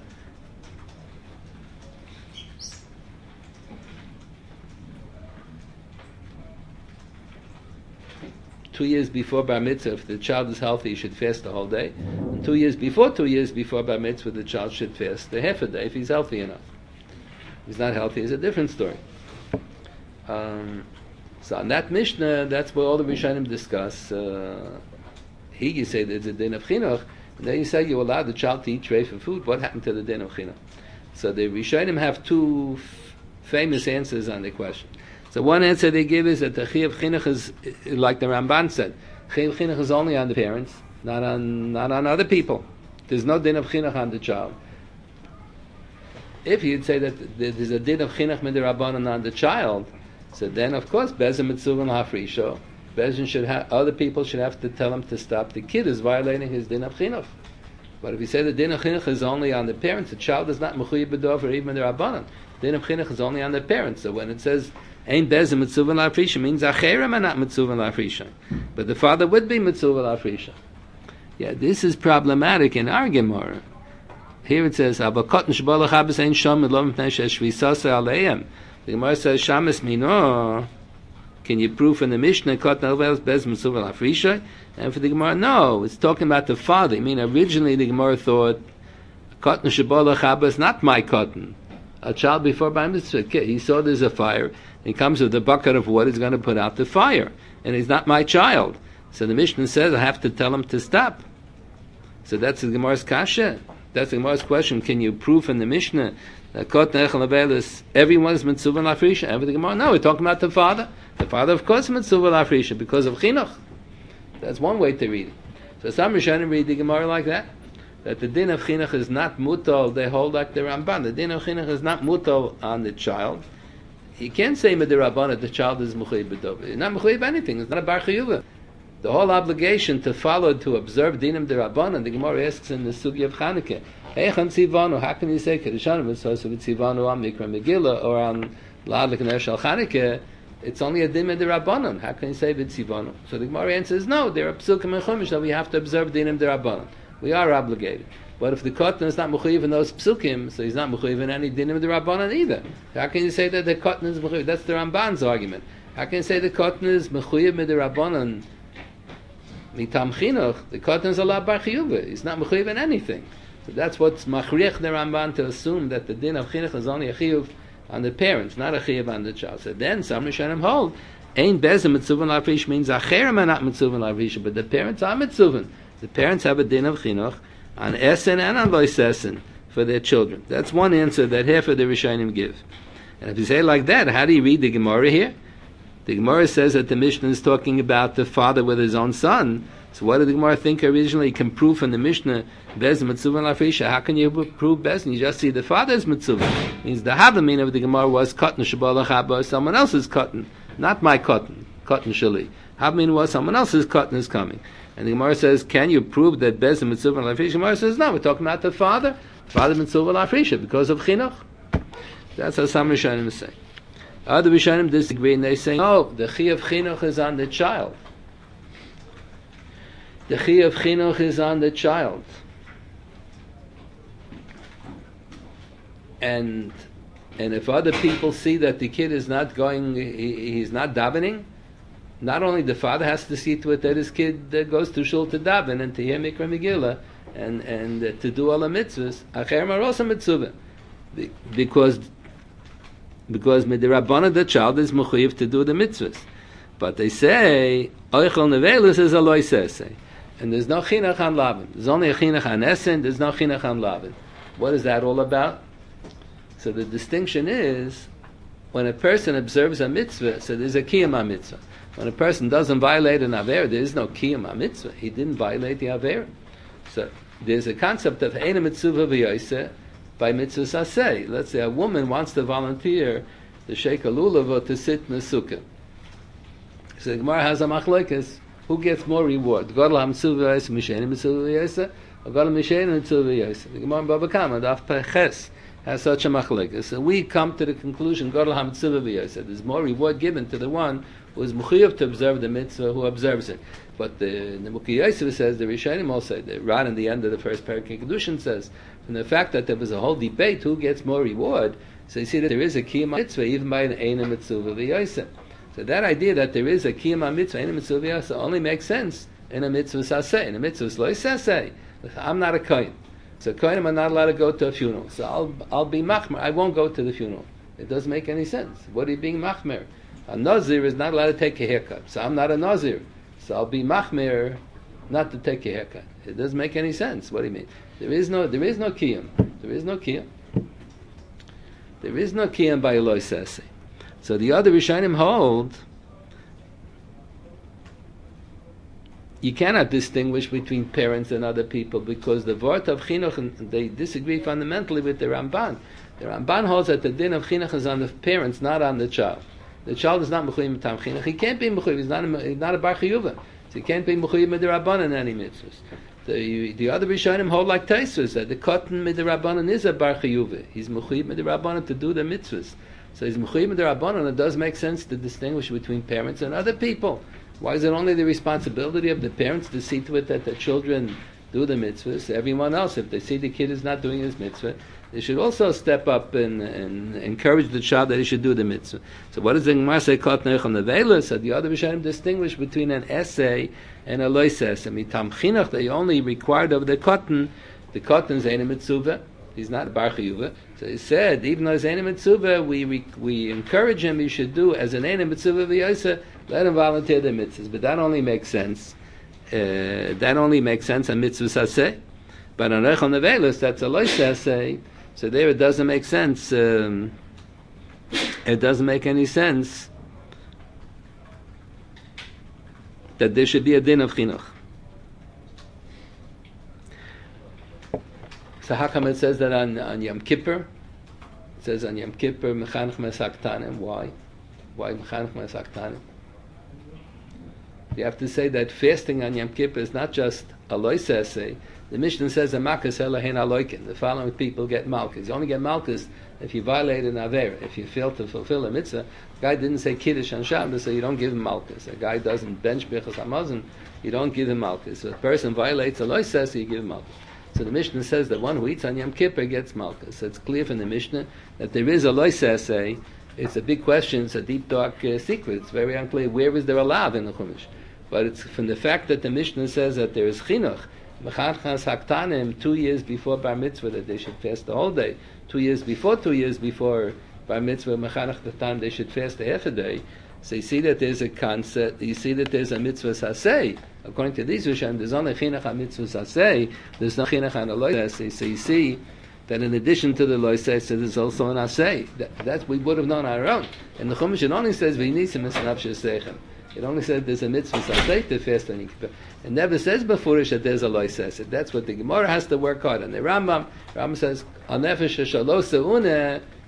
[SPEAKER 1] two years before Bar Mitzvah, if the child is healthy, he should fast the whole day. And two years before, two years before Bar Mitzvah, the child should fast the half a day if he's healthy enough. If he's not healthy, it's a different story. Um, so on that Mishnah, that's where all the Rishonim discuss. Uh, he, you say there's a din of Chinuch, and then you say you allow the child to eat tray for food. What happened to the din of Chinuch? So the Rishonim have two f- famous answers on the question. So one answer they give is that the Chiyuv Chinuch is, like the Ramban said, Chiyuv Chinuch is only on the parents, not on not on other people. There's no din of Chinuch on the child. If you'd say that there's a din of Chinuch Midirabbanan on the child, so then of course Bezin Mitzuvah Lafrisha, Bezin should have, other people should have to tell him to stop. The kid is violating his din of Chinuch. But if you say the din of Chinuch is only on the parents, the child is not Mechuyev B'Dover or even Midirabbanan. Din of Chinuch is only on the parents. So when it says Ein Bezin Mitzuvah Lafrisha, means Acherem are not Mitzuvah Lafrisha, but the father would be Mitzuvah Lafrisha. Yeah, this is problematic in our Gemara. Here it says, "Aber Kotten Shbalach Habes Ein Sham Midlom Pnei Shvisasa Aleim." The Gemara says, "Shamas Mino." Can you prove in the Mishnah Kotten Alvelos Bez Mitzuvah Lafrisha? And for the Gemara, no, it's talking about the father. I mean, originally the Gemara thought Kotten Shbalach Habes, not my cotton. A child before Bar Mitzvah, he saw there's a fire. He comes with a bucket of wood, he's going to put out the fire. And he's not my child. So the Mishnah says, I have to tell him to stop. So that's the Gemara's kasha. That's the Gemara's question. Can you prove in the Mishnah that Kot Nechel Avelis, everyone's Mitzuvah Lafrisha? And for the Gemara, no, we're talking about the father. The father, of course, is Mitzuvah Lafrisha because of Chinuch. That's one way to read it. So some Rishonim read the Gemara like that. That the din of Chinuch is not mutal, they hold like the Ramban. The din of Chinuch is not mutal on the child. He can't say with the Rabban that the child is Mechuyev B'Dover. He's not Mechuyev anything. It's not a Bar Chiyuva. The whole obligation to follow, to observe dinim de Rabbanan, the Gemara asks in the Sugi of Chanukah, Eichan Tzivanu, how can you say Kedushanim Mitzvos with Tzivanu on Mikra Megillah or on La'adlik Ner Shal Chanukah? It's only a dinim de Rabbanan. How can you say Tzivanu? So the Gemara answers, no, there are Psukim and Chumash that we have to observe dinim de Rabbanan. We are obligated. But if the cotton is not mechuyev in those psukim, so he's not mechuyev in any dinim de Rabbanan either. How can you say that the cotton is mechuyev? That's the Ramban's argument. How can you say the cotton is mechuyev with the Rabbanan? Mitam chinuch, the cotton is a la bar chiyuva. He's not mechuyev in anything. So that's what's machriach the Ramban to assume that the din of chinuch is only a chiyuv on the parents, not a chiyuv on the child. So then some Rishonim hold, ein bezim mitzuvah lafrish means acherim are not mitzuvah lafrish, but the parents are mitzuvah. The parents have a din of chinuch on Esen and on Lois Esen for their children. That's one answer that half of the Rishonim give. And if you say it like that, how do you read the Gemara here? The Gemara says that the Mishnah is talking about the father with his own son. So what did the Gemara think originally? You can prove from the Mishnah, Bez Mitzuvah Lafrisha. How can you prove Bez? You just see the father's Mitzuvah. Means the Havamina of the Gemara was cotton Shabbalach Haba, someone else's cotton, not my cotton. cotton shali. Havmin was someone else's cotton is coming. And the Gemara says, can you prove that Bezin Mitzvah Lafrisha? The Gemara says, no, we're talking about the father. The father Mitzvah Lafrisha because of Chinuch. That's how some Rishonim say. Other Rishonim disagree and they say, no, the Chi of Chinuch is on the child. The Chi of Chinuch is on the child. And and if other people see that the kid is not going, he, he's not davening, not only the father has to see to it that his kid uh, goes to shul to daven and to hear Mikra Megillah and and uh, to do all the mitzvahs. Acher marosa mitzvah, because because midirabana the child is mechuyev to do the mitzvahs. But they say oichel nevelus is a loisese, and there's no chinuch on lavin. There's only a chinuch on esen. There's no chinuch on lavin. What is that all about? So the distinction is when a person observes a mitzvah, so there's a kiyum mitzvah. When a person doesn't violate an avera, there is no kiyum mitzvah. He didn't violate the avera. So there's a concept of eina mitzvah v'yoseh by mitzvah saseh. Let's say a woman wants to volunteer the sheikh lulav to sit in the sukkah. So the Gemara has a machlokes. Who gets more reward? Gadol mitzvah v'yoseh, mishena mitzvah v'yoseh, or gadol mishena mitzvah v'yoseh? The Gemara in Baba Kama, daf peches, has such a machlokes. So we come to the conclusion, gadol mitzvah v'yoseh. There's more reward given to the one who is mechuyev to observe the mitzvah, who observes it. But the, the Mukhi Yosef says, the Rishonim also, the, right in the end of the first parak in Kedushin says, from the fact that there was a whole debate who gets more reward, so you see that there is a kiyum mitzvah even by an eina mitzvah v'yoseh. So that idea that there is a kiyum mitzvah, eina mitzvah v'yoseh, only makes sense in a mitzvah saseh. In a mitzvah lo saseh, I'm not a kohen. So kohenim are not allowed to go to a funeral. So I'll I'll be machmer. I won't go to the funeral. It doesn't make any sense. What are you being machmer? A Nazir is not allowed to take a haircut. So I'm not a Nazir. So I'll be machmir not to take a haircut. It doesn't make any sense. What do you mean? There is no there is no kiyum. There is no kiyum. There is no kiyum by Eloi Saseh. So the other Rishonim hold you cannot distinguish between parents and other people because the word of chinuch, they disagree fundamentally with the Ramban. The Ramban holds that the din of chinuch is on the parents, not on the child. The child is not mechuyev mitam chinuch. He can't be mechuyev. He's not a, he's not a bar chiyuva. So he can't be mechuyev midrabanan in any mitzvahs. The the other Rishonim hold like Taisus that the cotton midrabanan is a bar chiyuva. He's mechuyev midrabanan to do the mitzvahs. So he's mechuyev midrabanan. It does make sense to distinguish between parents and other people. Why is it only the responsibility of the parents to see to it that the children do the mitzvahs? Everyone else, if they see the kid is not doing his mitzvah, they should also step up and, and encourage the child that he should do the mitzvah. So what does the Gemara say? Kotnech on the veilus. So the other Rishonim distinguish between an essay and a lois essay. Mitam chinuch, they only required of the cotton. The cotton is eina mitzvah. He's not a bar chiyuva. So he said, even though he's eina mitzvah, we, we we encourage him. He should do as an eina mitzvah v'yoseh. Let him volunteer the mitzvahs. But that only makes sense. Uh, that only makes sense on mitzvah saseh. But on rechel nevelus, that's a lois saseh. So there it doesn't make sense. Um, it doesn't make any sense that there should be a din of chinuch. So how come it says that on, on Yom Kippur? It says on Yom Kippur, mechanech mesaktanim. Why? Why mechanech mesaktanim? You have to say that fasting on Yom Kippur is not just a lois essay. The Mishnah says a makas elahin aloikin. The following people get malchus. You only get malchus if you violate an aver. If you fail to fulfill a mitzvah, the guy didn't say kiddush on Shabbos, so you don't give him malchus. A guy doesn't bench birchas hamazon, you don't give him malchus. So if a person violates a lois essay, you give him malchus. So the Mishnah says that one who eats on Yom Kippur gets malchus. So it's clear from the Mishnah that there is a lois essay. It's a big question. It's a deep dark uh, secret. It's very unclear where is there a lav in the Chumash. But it's from the fact that the Mishnah says that there is chinuch, mechanchas haktanim, two years before bar mitzvah, that they should fast the whole day. Two years before, two years before bar mitzvah, mechanach haktanim, they should fast a half a day. So you see that there's a concept. You see that there's a mitzvah saseh. According to these Rishonim, there's only chinuch on mitzvah saseh. There's no chinuch on a lois saseh. So you see that in addition to the lois saseh, there's also an aseh. That, that's we would have known on our own. And the Chumash it only says v'nisim esnafshes sechem. It only said there's a mitzvah saseh to fast on Yom Kippur. It never says before that there's a lois saseh. That's what the Gemara has to work hard on. The Rambam, Rambam says, al nefesh shalosa uneh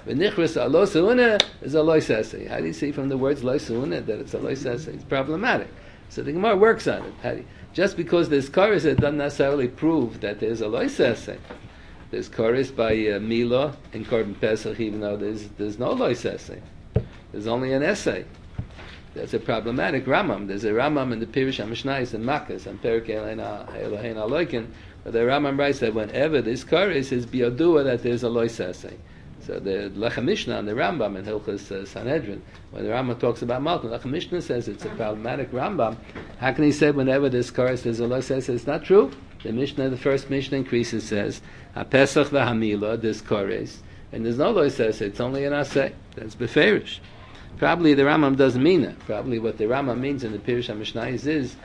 [SPEAKER 1] V'nichras a lo seuna is a lois essay. How do you see from the words lo seuna that it's a lois essay? It's problematic. So the Gemara works on it. How do you, just because there's chorus, it doesn't necessarily prove that there's a lois essay. There's chorus by uh, Mila in Korban Pesach, even though there's there's no lois essay. There's only an essay. That's a problematic Ramam. There's a Ramam in the Pirush HaMishnayos and Makkos and Perek Elohein Aloikin, but the Ramam writes that whenever this chorus is biodua that there's a lois essay. So the Lechem Mishnah and the Rambam in Hilchos uh, Sanhedrin, when the Rambam talks about Malton, Lechem Mishnah says it's a problematic Rambam. How can he say whenever this chorus there's a lois essay? It's not true. The Mishnah, the first Mishnah increases, says HaPesach v'Hamila, this chorus, and there's no lois essay. It's only an asay. That's beferish. Probably the Rambam doesn't mean that. Probably what the Rambam means in the Pirush HaMishnayos is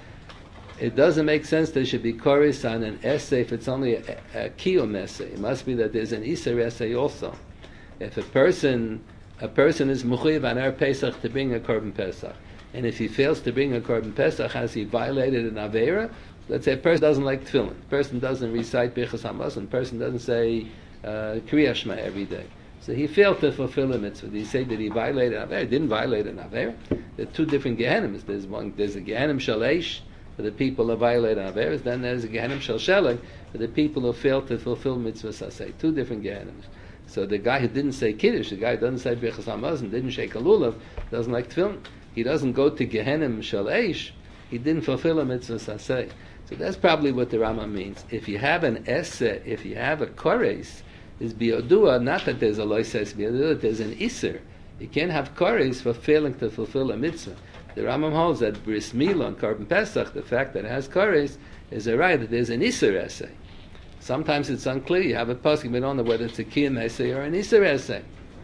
[SPEAKER 1] it doesn't make sense there should be chorus on an essay if it's only a, a kiyum essay. It must be that there's an iser essay also. If a person a person is mechuyev on Erev Pesach to bring a Korban Pesach, and if he fails to bring a Korban Pesach, has he violated an Aveira? Let's say a person doesn't like tefillin, a person doesn't recite Birchas Hamazon, a person doesn't say uh, Kriya Shema every day. So he failed to fulfill a mitzvah. Did he say that he violated an Aveira? He didn't violate an Aveira. There are two different Gehenim. There's one. There's a Gehenim Shalesh for the people who violate an Aveira. Then there's a Gehenim Shel Sheleg for the people who failed to fulfill mitzvah saseh. Two different Gehenim. So the guy who didn't say Kiddush, the guy who doesn't say Birchas Hamazon, didn't shake a lulav, doesn't like tefillin. He doesn't go to Gehenim Shalesh. He didn't fulfill a mitzvah saseh. So that's probably what the Rama means. If you have an essay, if you have a kores, is biodua, not that there's a loises biodua, there's an iser. You can't have kores for failing to fulfill a mitzvah. The Rambam holds that bris milah and Korban Pesach, the fact that it has kores, is a right that there's an iser essay. Sometimes it's unclear. You have a pasuk, we don't know whether it's a kiyum essay or an iser essay.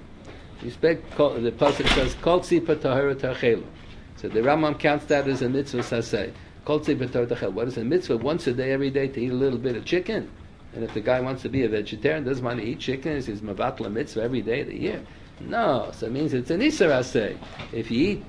[SPEAKER 1] You speak, the pasuk says kol tzipa tahara tachelu. So the Rambam counts that as a mitzvah saseh. Kol tzipa tahara tachelu. What is a mitzvah? Once a day, every day, to eat a little bit of chicken. And if the guy wants to be a vegetarian, doesn't want to eat chicken, he's mavatla mitzvah every day of the year. No, so it means it's an iser asay. If you eat,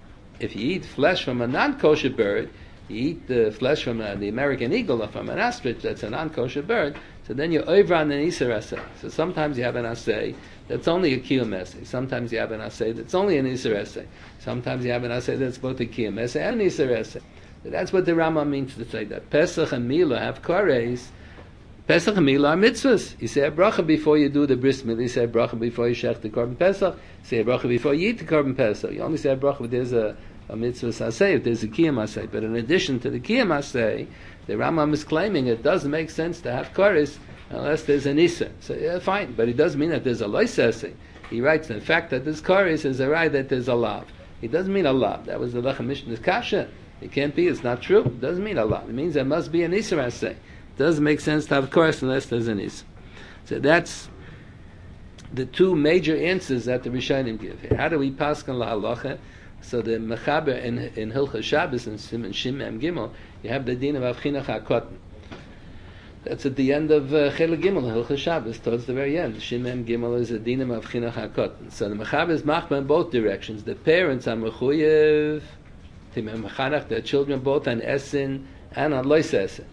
[SPEAKER 1] if you eat flesh from a non-kosher bird, you eat the flesh from a, the American eagle or from an ostrich, that's a non-kosher bird. So then you're over on an iser asay. So sometimes you have an asay that's only a kiyum asay. Sometimes you have an asay that's only an iser asay. Sometimes you have an asay that's both a kiyum asay and an iser asay. So that's what the Rama means to say that Pesach and Milah have kores. Pesach and Milah are mitzvahs. You say a bracha before you do the bris milah. You say a bracha before you shech the Korban Pesach. You say a bracha before you eat the Korban Pesach. You only say a bracha if there's a, a mitzvah saseh, if there's a kiyum asay. But in addition to the kiyum asay, the Rambam is claiming it doesn't make sense to have kores unless there's an iser. So yeah, fine, but it does mean that there's a lois asay. He writes the fact that there's kores is a right that there's a lav. It doesn't mean a lav. That was the Lechem Mishnah's kasha. It can't be. It's not true. It doesn't mean a lav. It means there must be an iser asay. Doesn't make sense to have kores unless there's an is. So that's the two major answers that the Rishonim give here. How do we paskan la halacha? So the mechaber in in Hilchos Shabbos and Siman Shimem Gimel, you have the din of avchinach hakotten. That's at the end of uh, Chilek Gimel in Hilchos Shabbos, towards the very end. Shimem Gimel is a din of avchinach hakotten. So the mechaber is machma in both directions. The parents are mechuyev to mechanach their children both on esin and on lois esin.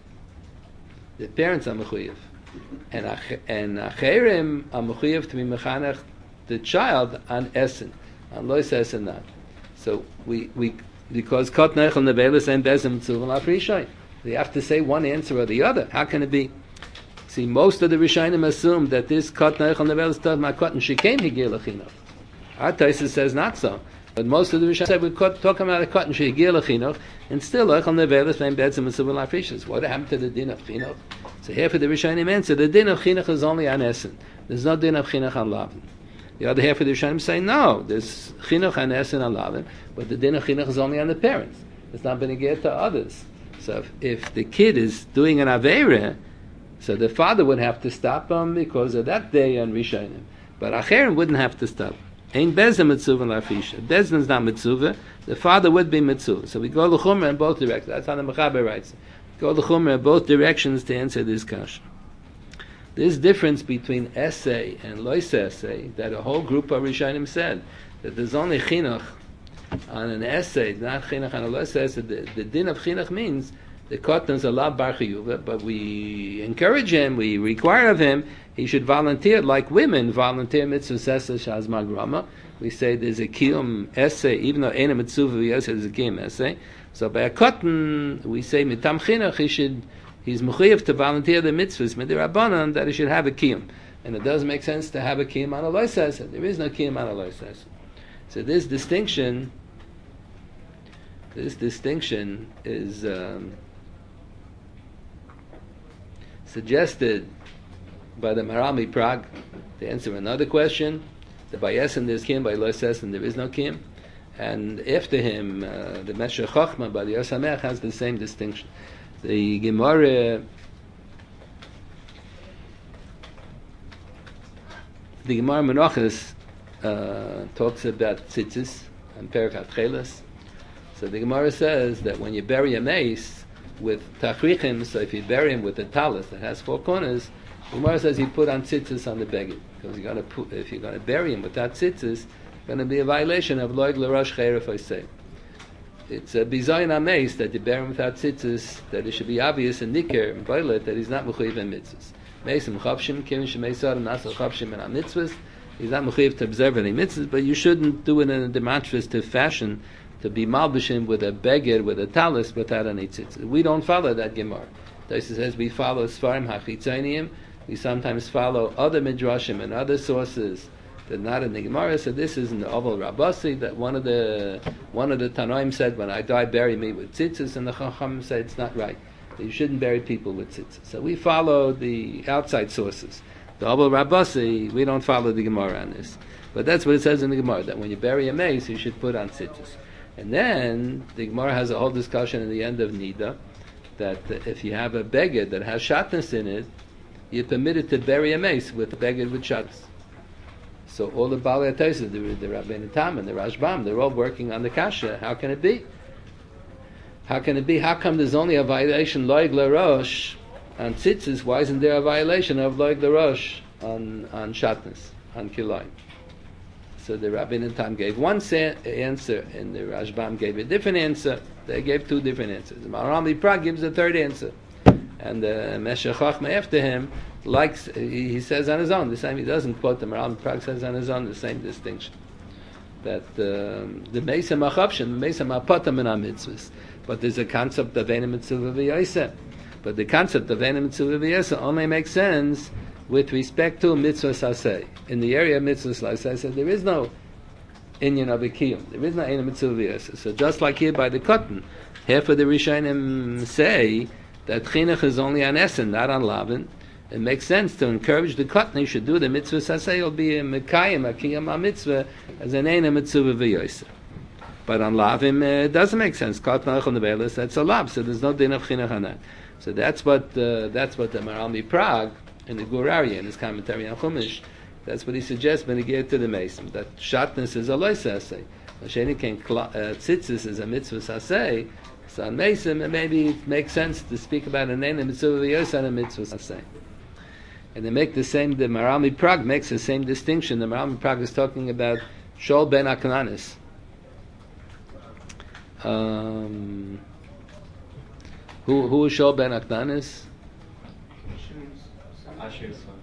[SPEAKER 1] The parents are mechuyev, and and acherim are mechuyev to be mechanech the child on essen, on lois essen not. So we we because kot neichel nevelis and bezim tzuvam afrishay. They have to say one answer or the other. How can it be? See, most of the Rishonim assume that this kot neichel nevelis does my kot and she came higil lechinoch. Our Taisa says not so. But most of the Rishonim say we're talking about a kot and she higil lechinoch, and still echel nevelis and bezim tzuvam afrishay. What happened to the din of chinoch? So here for the Rishonim answer, the din of chinuch is only on essen. There's no din of chinuch on lavin. The other half of the Rishonim say no, there's chinuch on essen on lavin, but the din of chinuch is only on the parents. It's not been geared to others. So if, if the kid is doing an aveira, so the father would have to stop him because of that day on Rishonim. But acherim wouldn't have to stop. Ein bezem mitzvah lafisha. Bezem is not mitzvah. The father would be mitzvah. So we go l'chumra in both directions. That's how the Mechaber writes. Go the Chumrah in both directions to answer this question. This difference between essay and lois essay, that a whole group of Rishonim said that there's only chinuch on an essay, not chinuch on a lois essay. The, the din of chinuch means the Katan is a lav bar chiyuva, but we encourage him, we require of him, he should volunteer like women volunteer mitzvahs essay shaz magrama. We say there's a kiyum essay, even though ena mitzvah v'yoseh there's a kiyum essay. So by a Katan, we say mitam chinuch, he should, he's mechuyev to volunteer the mitzvahs midirabbanan, that he should have a kiyum. And it doesn't make sense to have a kiyum on a loisas. There is no kiyum on a loisas. So this distinction, this distinction is um, suggested by the Marami Prague to answer another question. The Bayesim there's kiyum, by loisas and there is no kiyum. And after him, uh, the Meshech Chochma by the Yosamech has the same distinction. The Gemara. The Gemara Menachos uh, talks about tzitzis and Perek Atcheles. So the Gemara says that when you bury a mace with tachrichim, so if you bury him with a talis that has four corners, the Gemara says you put on tzitzis on the beged, because you're going to put, if you're going to bury him without tzitzis, it's going to be a violation of loig l'rosh cheiref osei. It's a bizayin ameis that you bury him without tzitzis, that it should be obvious and niker and violet that he's not mechuyev in mitzvahs. Mesim chapshim, kivin shemeisar and nasa chapshim and mitzvahs. He's not mechuyev to observe any mitzvahs, but you shouldn't do it in a demonstrative fashion to be malbishim with a beged, with a talis, without any tzitzis. We don't follow that Gemara. Taisa says we follow Sfarim HaChitzoniim. We sometimes follow other midrashim and other sources that are not in the Gemara. So this is in the Oval Rabasi that one of the one of the Tanoim said, when I die, bury me with tzitzis, and the Chacham said it's not right. You shouldn't bury people with tzitzis. So we follow the outside sources. The Oval Rabasi, we don't follow the Gemara on this. But that's what it says in the Gemara, that when you bury a mace, you should put on tzitzis. And then the Gemara has a whole discussion in the end of Nida, that if you have a beged that has shatnez in it, you're permitted to bury a mace with a beged with shatnez. So all the Baalei Tosfos, the, the Rabbeinu Tam and the Rashbam, they're all working on the kasha. How can it be? How can it be? How come there's only a violation loig l'rosh on tzitzis? Why isn't there a violation of loig l'rosh on on shatnez, on kilayim? So the Rabbeinu Tam gave one sa- answer, and the Rashbam gave a different answer. They gave two different answers. The Marami Prague gives a third answer, and the Meshech Chochma after him likes. He, he says on his own the same. He doesn't quote the Marami Prague. Says on his own the same distinction, that um, the Meisa Machavshin, the Meisa Mapatam in our mitzvahs. But there's a concept of Eina Mitzvah V'Yoseh. But the concept of Eina Mitzvah V'Yoseh only makes sense with respect to Mitzvah Saseh. In the area of Mitzvah Saseh, there is no inyan of a kiyum. There is no Eina Mitzvah V'Yoseh. So just like here by the Katan, half of the Rishonim say that Chinuch is only on Essen, not on Lavin. It makes sense to encourage the Katan, he should do the Mitzvah Saseh, it'll be a Mekayim, a Kiyam HaMitzvah, as an Eina Mitzvah V'Yoseh. But on Lavim, uh, it doesn't make sense. That's a Lav, so there's no din of chinuch on that. So that's what uh, that's what the Marami Prague in the Gurari in his commentary on Chumash, that's what he suggests when he gave to the Mason, that shatnez is a lois saseh. Masheni can tzitzis is a mitzvah saseh. So on Mason, maybe it makes sense to speak about an eina mitzvah v'yoseh and a mitzvah saseh. And they make the same. The Marami Prague makes the same distinction. The Marami Prague is talking about Shol ben Aknanis. Um, who who is Shol ben Aknanis?
[SPEAKER 4] Asher's son.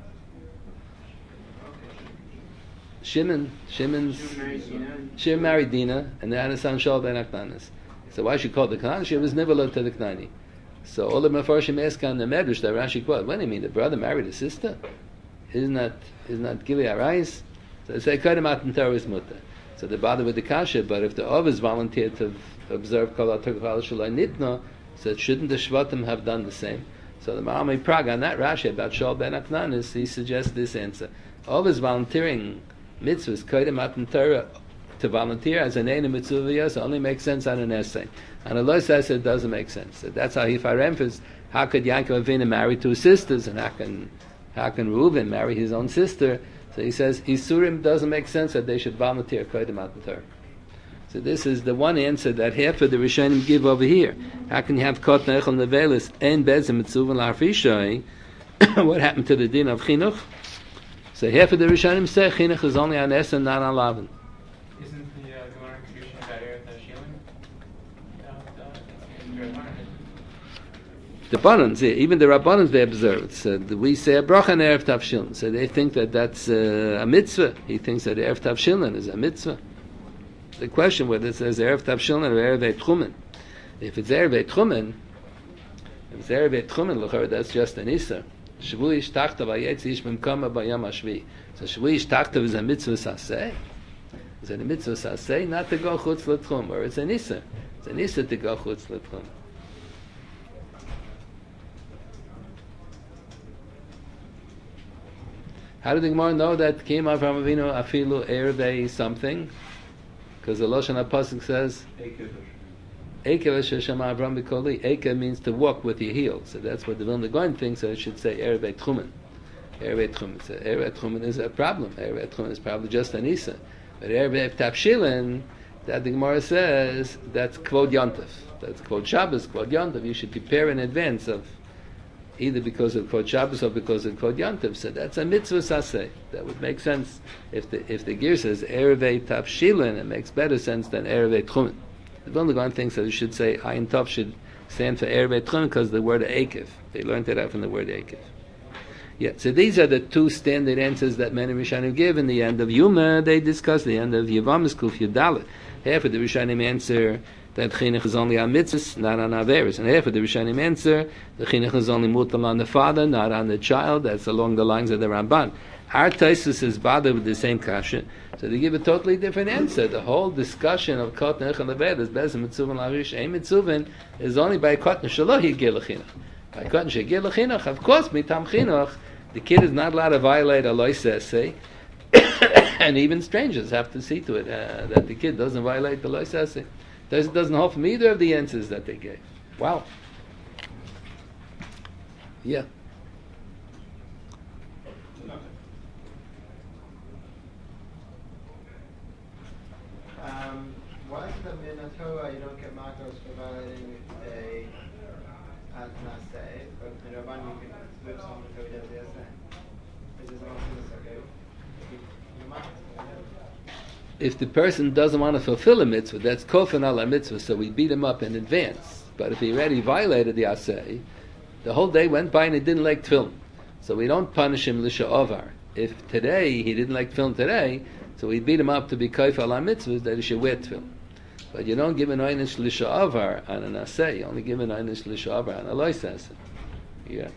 [SPEAKER 1] Shimon. Shimon's Shimon married Dinah, and they had a son Shol ben Aknanis. So why she called the Knani? She was never loved to the Knani. So all the Mefarshim ask on the Medrash that Rashi quote. What do you mean? The brother married a sister? Isn't that isn't that Gili Arayis? So they say Kodem Atan Torah is mutter. So they bother with the kasha, but if the Ovis volunteered to observe Kol HaTorah Kol Shalai Nitno, so shouldn't the Shvatim have done the same? So the Marami Prague on that Rashi about Shol ben Aknanis, he suggests this answer. Ovis volunteering mitzvahs, Kodem Matan Torah, to volunteer as an eina mitzvah v'yoseh only makes sense on an essay. On a lois essay, it doesn't make sense. So that's how he faremphas. How could Yaakov Avinu marry two sisters, and how can how can Reuven marry his own sister? So he says Isurim doesn't make sense that they should volunteer Kodem Matan Torah. So this is the one answer that half of the Rishonim give over here. How can you have Kot Nechel Nevelis and Bezim Mitzvah L'Arfishai? What happened to the din of Chinuch? So half of the Rishonim say Chinuch is only on Es and not on Lavin.
[SPEAKER 6] Isn't the uh, Gemara Kedushin better than Shilin?
[SPEAKER 1] the Rabbanans, even the Rabbanans, they observe. So we say a bracha and Erev Tavshilin. So they think that that's uh, a mitzvah. He thinks that Erev Tavshilin is a mitzvah. The question whether it says Erev Tavshilin or Erev Tchumen. If it's Erev Tchumen, if it's Erev Tchumen, that's just an Issa. Shavui Ish Tachtav Ayetz Ish B'mkama B'yam HaShvi. So Shavui Ish Tachtav is a mitzvah saseh. Is it a mitzvah saseh? Not to go chutz l'tchum, or it's an Issa. It's an Issa to go chutz l'tchum. How did the Gemara know that came out from Avinu afilu ervei something? Because the Lashon HaPasuk says Ekev Shema Avram B'Koli. Ekev means to walk with your heels. So that's what the Vilna Gaon thinks. So it should say ervei tchumen. Ervei tchumen. So ervei tchumen is a problem. Ervei tchumen is probably just an Isa. But ervei tavshilin, that the Gemara says that's kvod yontif. That's kvod Shabbos, kvod yontif. You should prepare in advance of. Either because of Kvod Shabbos or because of Kvod Yantiv. So that's a mitzvah saseh. That would make sense if the if the gear says Erevei Tavshilin, it makes better sense than Erevei Tchumen. The Vilna Gaon thinks that it should say Ayin Tov should stand for Erevei Tchumen because the word Ekev. They learned it out from the word Ekev. Yeah, so these are the two standard answers that many Rishonim give. In the end of Yuma, they discuss the end of Yevamos Kuf Yudalet. Half of the Rishonim answer that chinuch is only on mitzvahs, not on averis. And half of the Rishonim answer, the chinuch is only mutal on the father, not on the child. That's along the lines of the Ramban. Our Taisus is bothered with the same kasha, so they give a totally different answer. The whole discussion of kotnech and leved is bezem mitzuvin lavish ein mitzuvin is only by kotnech shelo higir lechinuch. By kotnech higir lechinuch, of course, mitam chinuch, the kid is not allowed to violate a lois say, and even strangers have to see to it uh, that the kid doesn't violate the lois say. It doesn't hold from either of the answers that they gave. Wow. Yeah.
[SPEAKER 2] Um, why is it that in the Torah you don't get makos for violating a Atnaseh, but in Rabban you can whip someone until he does the essay? It is not okay.
[SPEAKER 1] If the person doesn't want to fulfill a mitzvah, that's kofan ala mitzvah, so we beat him up in advance. But if he already violated the asay, the whole day went by and he didn't like tefillin. So we don't punish him l'sha'ovar. If today he didn't like tefillin today, so we beat him up to be kofan ala mitzvahs that he should wear tefillin. But you don't give an einish l'sha'ovar on an asay, you only give an einish l'sha'ovar on a lois asay. Yeah.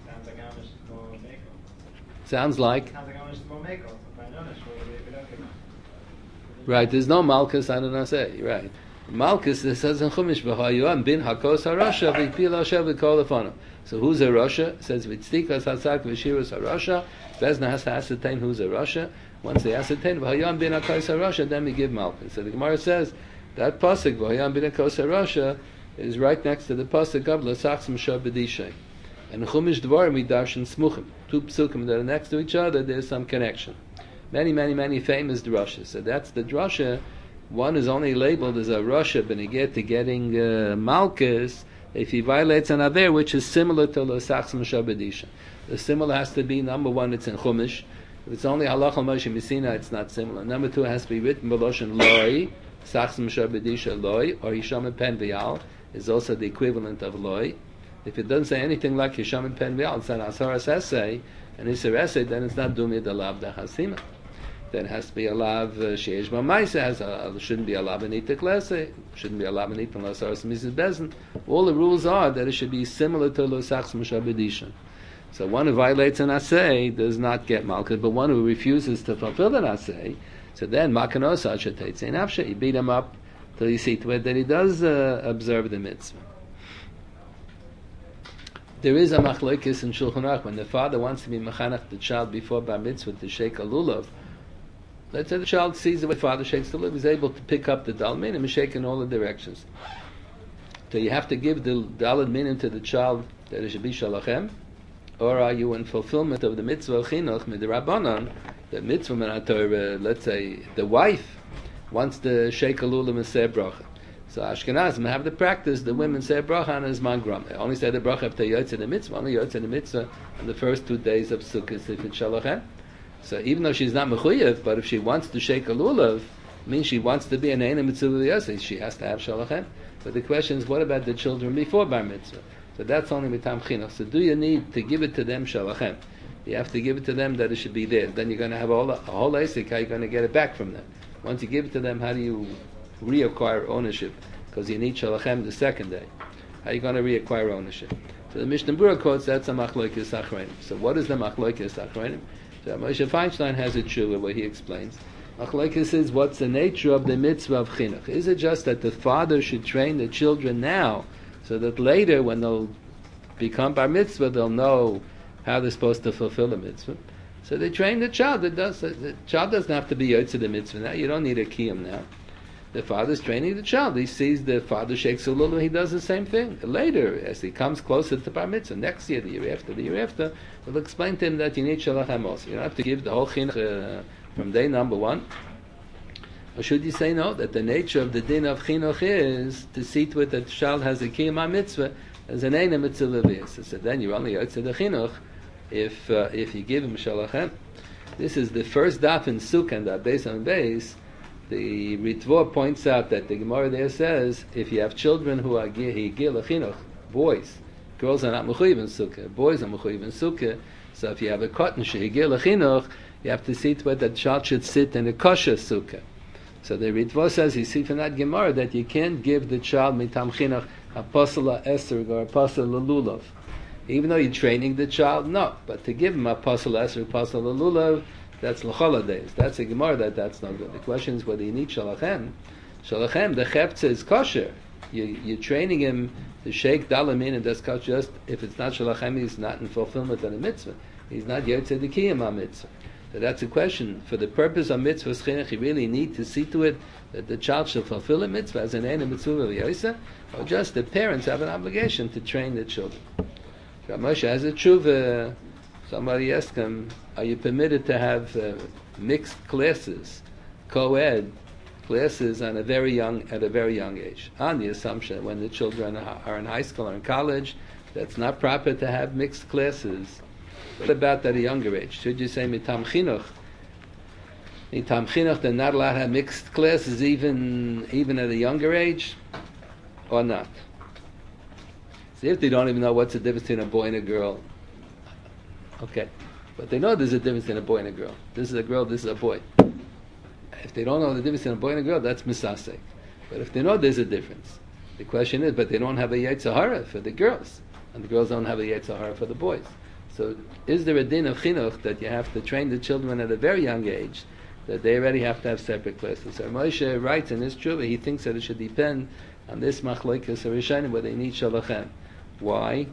[SPEAKER 1] Sounds like
[SPEAKER 2] Sounds like Amish is more meko. If I notice, we don't give him.
[SPEAKER 1] right, there's no Malkus on an Aseh, right. Malkus, it says in Chumash, V'hayuam bin hakos harasha v'ipil hashem v'kol afanu. So who's a Rasha? It says, V'tztikas hatzak v'shirus harasha. Bezna has to ascertain who's a Rasha. Once they ascertain, V'hayuam bin hakos harasha, then we give Malkus. So the Gemara says, that pasuk, V'hayuam bin hakos harasha, is right next to the pasuk of L'sachs m'shah b'dishay. And in Chumash Dvarim, we darshan smuchim. Two psukim that are next to each other, there's some connection. Many, many, many famous drashas. So that's the drasha. One is only labeled as a rasha beneged to getting uh, malchus if he violates an aver, which is similar to l'sachs m'shabedisha. The similar has to be, number one, it's in Chumash. If it's only halach al Moshe Messina, it's not similar. Number two, it has to be written b'loshen loy, sachs m'shabedisha loy, or hisham and pen v'yal is also the equivalent of loy. If it doesn't say anything like hisham and pen v'yal, it's an asaras essay, and it's a essay, then it's not dumid alav dachasima. Then it has to be a lav sheish b'maisa, has a, shouldn't be a lav anitik lese, shouldn't be a lav anitik unless aras misses bezin. All the rules are that it should be similar to lo sachs m'shabedisha. So one who violates an asay does not get malchus, but one who refuses to fulfill an asay, so then makanosa shatetz nafshe, you beat him up till you see to it that he does uh, observe the mitzvah. There is a machlokes in Shulchan Aruch when the father wants to be mechanech the child before bar mitzvah to shake a lulav. Let's say the child sees the way father shakes the lulav, he's able to pick up the daled minim and shake in all the directions. So you have to give the daled minim to the child that it should be shalachem, or are you in fulfillment of the mitzvah of chinuch midrabanan, the mitzvah min Torah? Let's say the wife wants to shake a lulav and say bracha. So Ashkenazim have the practice, the women say bracha on his mangram. They only say the bracha if they yotze in the mitzvah, only yotze in the mitzvah on the first two days of Sukkot if it's shalachem. So even though she's not mechuyev, but if she wants to shake a lulav, means she wants to be an eina mitzvah yosei, she has to have shalachem. But the question is, what about the children before bar mitzvah? but that's only mitam chinuch. So do you need to give it to them shalachem? You have to give it to them that it should be theirs. Then you're going to have a whole, a whole asik. How are you going to get it back from them? Once you give it to them, how do you reacquire ownership? Because you need shalachem the second day. How are you going to reacquire ownership? So the Mishnah Berurah quotes that's a machlokes achronim. So what is the machlokes achronim? So Moshe Feinstein has a tshuva where he explains. Machlokes is what's the nature of the mitzvah of chinuch? Is it just that the father should train the children now, so that later when they'll become bar mitzvah, they'll know how they're supposed to fulfill the mitzvah? So they train the child. It does. The child doesn't have to be yotze the mitzvah now. You don't need a kiyum now. The father's training the child. He sees the father shakes a little, he does the same thing. Later, as he comes closer to bar mitzvah, next year, the year after, the year after, we'll explain to him that you need shalachem also. You don't have to give the whole chinuch uh, from day number one. Or should you say no, that the nature of the din of chinuch is to see to it that the child has a kiyum mitzvah as an eina mitzvah. So then you're only yotze the chinuch if uh, if you give him shalachem. This is the first daf in Sukkah, and that base on base. The Ritva points out that the Gemara there says if you have children who are higil chinuch, boys, girls are not mechuyev in sukkah, boys are mechuyev in sukkah. So if you have a cotton higil chinuch, you have to see to it that the child should sit in a kosher sukkah. So the Ritva says you see from that Gemara that you can't give the child mitam chinuch a pasala esrog or a pasala lulav, even though you're training the child. No, but to give him a pasala esrog, pasala lulav, that's l'chol days. That's a Gemara that that's not good. The question is whether you need shalachem. Shalachem, the cheptza is kosher. You, you're training him to shake dalamin, and that's kosher. Just if it's not shalachem, he's not in fulfillment of the mitzvah. He's not yotze the kiyum mitzvah. So that's a question. For the purpose of mitzvah chinuch, you really need to see to it that the child shall fulfill a mitzvah as an eina mitzvah v'yosa, or just the parents have an obligation to train the children. Rav Moshe has a tshuva. Somebody asked him, are you permitted to have uh, mixed classes, co-ed classes on a very young, at a very young age? On the assumption that when the children are in high school or in college, that's not proper to have mixed classes. What about at a younger age? Should you say mitam chinuch? Mitam chinuch, they're not allowed to have mixed classes even, even at a younger age? Or not? See, if they don't even know what's the difference between a boy and a girl, okay, but they know there's a difference in a boy and a girl. This is a girl, this is a boy. If they don't know the difference in a boy and a girl, that's misasek. But if they know there's a difference, the question is, but they don't have a yetzer hara for the girls, and the girls don't have a yetzer hara for the boys. So is there a din of chinuch that you have to train the children at a very young age, that they already have to have separate classes? So Moshe writes in his tshuva, he thinks that it should depend on this machlokes harishonim where they need shalachem. Why?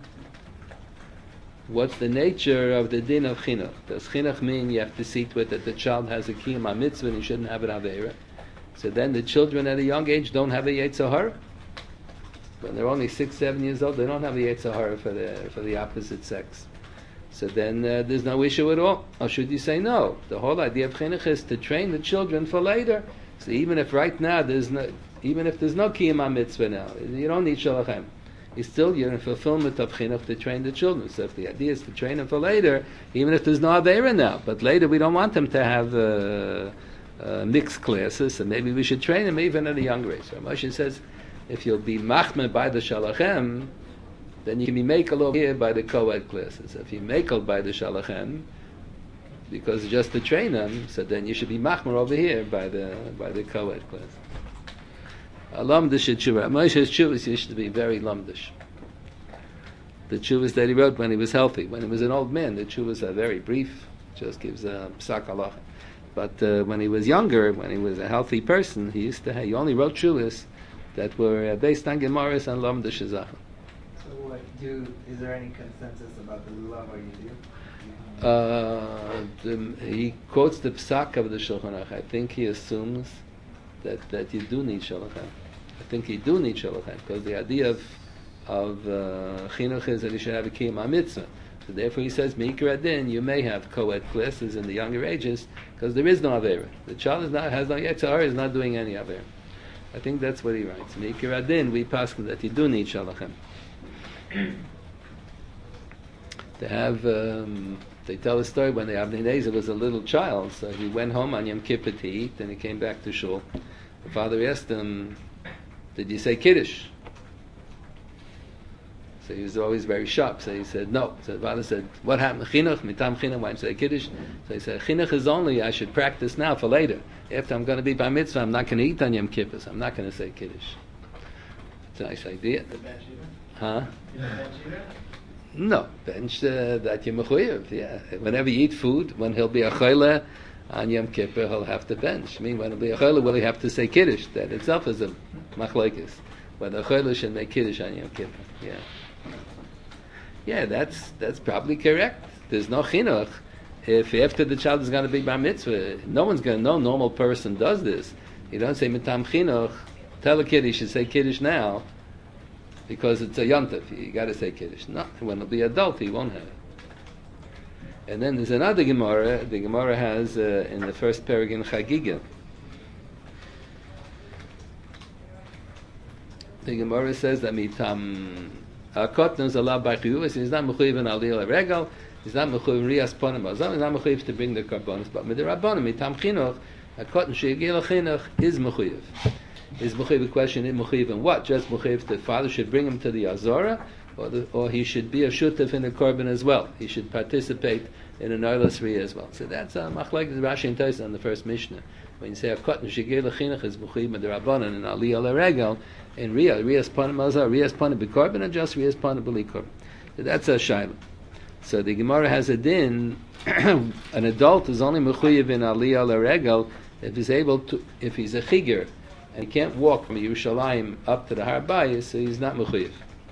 [SPEAKER 1] What's the nature of the din of chinuch? Does chinuch mean you have to see to it that the child has a kiyum mitzvah and he shouldn't have an aveira? So then the children at a young age don't have a yetzer hara? When they're only six, seven years old, they don't have a yetzer hara for the for the opposite sex. So then uh, there's no issue at all. Or should you say no? The whole idea of chinuch is to train the children for later. So even if right now there's no, even if there's no kiyum mitzvah now, you don't need shalachem. You still, you're in fulfillment of chinuch to train the children. So if the idea is to train them for later, even if there's no aveira now, but later we don't want them to have uh, uh, mixed classes, so maybe we should train them even at a younger age. So Moshe says, if you'll be machmeh by the shalachem, then you can be makel over here by the co-ed classes. If you makel by the shalachem, because just to train them, so then you should be machmer over here by the by the co-ed class. A lamdish tshuva. Moshe's tshuvas used to be very lamdish. The tshuvas that he wrote when he was healthy, when he was an old man, the tshuvas are very brief, just gives a psak halacha. But uh, when he was younger, when he was a healthy person, he used to have, he only wrote tshuvas that were uh, based on gemaras and lamdish zachen.
[SPEAKER 2] So what do, is there any consensus about the lulav or you do?
[SPEAKER 1] Uh, the, he quotes the psak of the Shulchan Aruch. I think he assumes that, that you do need shalachem. I think you do need shalachem because the idea of of uh, chinuch is that you should have a kiyum mitzvah. So therefore he says meikar adin you may have co-ed classes in the younger ages because there is no aveira. The child is not has no yetzer hara, is not doing any aveira. I think that's what he writes. Meikar adin we paskin that you do need shalachem. They have. Um, They tell a story when the Avnei Nezer was a little child, so he went home on Yom Kippur to eat, and he came back to shul. The father asked him, "Did you say Kiddush?" So he was always very sharp. So he said, no. So the father said, what happened? Chinuch, mitam chinuch, why didn't you say Kiddush? So he said, Chinuch is only, I should practice now for later. After I'm going to be Bar Mitzvah, I'm not going to eat on Yom Kippur, so I'm not going to say Kiddush. It's a nice idea. Huh? No, bench uh, that you're mechuyev. Yeah, whenever you eat food, when he'll be a chayla on Yom Kippur, he'll have to bench. I mean, when he'll be a chayla, will he have to say Kiddush? That itself is a machlokes. Whether a chayla should make Kiddush on Yom Kippur. Yeah. Yeah, that's that's probably correct. There's no chinuch. If after the child is going to be bar mitzvah, no one's going to know. Normal person does this. You don't say mitam chinuch. Tell a kid he should say Kiddush now, because it's a yontif. You got to say Kiddush. No, when he'll be adult, he won't have it. And then there's another Gemara. The Gemara has uh, in the first parag in Chagiga. The Gemara says that mitam. Kotner is allowed by chiyuvas. He's not mechuyev in aliyah regal. He's not mechuyev in riyas ponim bazam. He's not mechuyev to bring the karbonos. But with the rabbanim, mitam chinuch, a kotner sheigel chinuch is mechuyev. Is mechuyev. The question is mechuyev in what? Just mechuyev. The father should bring him to the azora, or the, or he should be a shutef in the korban as well. He should participate in an oilas riyah as well. So that's a machlek Rashi and Tosafos on the first Mishnah. When you say a kotner sheigel chinuch is mechuyev with the rabbanim in aliyah regal. In Riyah, Riyah's Panim Mazar, Riyah's Panim B'Korban, and just Riyah's Panim B'Li Korban. So that's a Shaila. So the Gemara has a din, an adult is only Mechuyev in Aliyah L'Regel if he's able to, if he's a Chiger, and he can't walk from Yerushalayim up to the Har Bayis, so he's not Mechuyev.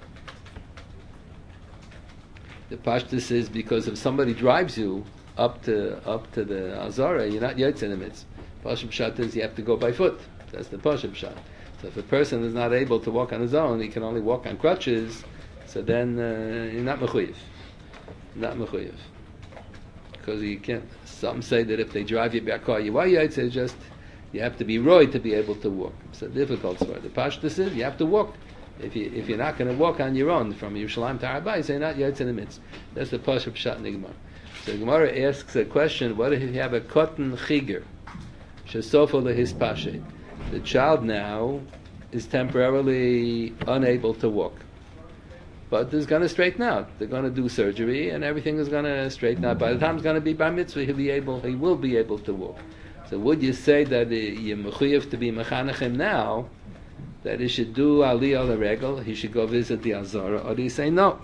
[SPEAKER 1] The Pashtus is because if somebody drives you up to up to the Azara, you're not Yotze in the midst. Pashup Pshat is you have to go by foot. That's the Pashup Pshat. So if a person is not able to walk on his own, he can only walk on crutches, so then uh, you're not mechuyev. Not mechuyev. Because you can't, some say that if they drive you by a car, you are yaitz, it's just, you have to be roy to be able to walk. It's a difficult story. The pashtus is, you have to walk. If, you, if you're not going to walk on your own from Yerushalayim to Har Bayis, so you're not yaitz in the midst. That's the pashup pshat in the Gemara. So the Gemara asks a question, what if you have a cotton chiger? Shesofo lehis pashet. The child now is temporarily unable to walk. But it's going to straighten out. They're going to do surgery and everything is going to straighten out. By the time it's going to be bar mitzvah, he'll be able, he will be able to walk. So would you say that you're mechuyev to be mechanechim now, that he should do aliyah l'regel, he should go visit the Azara, or do you say no?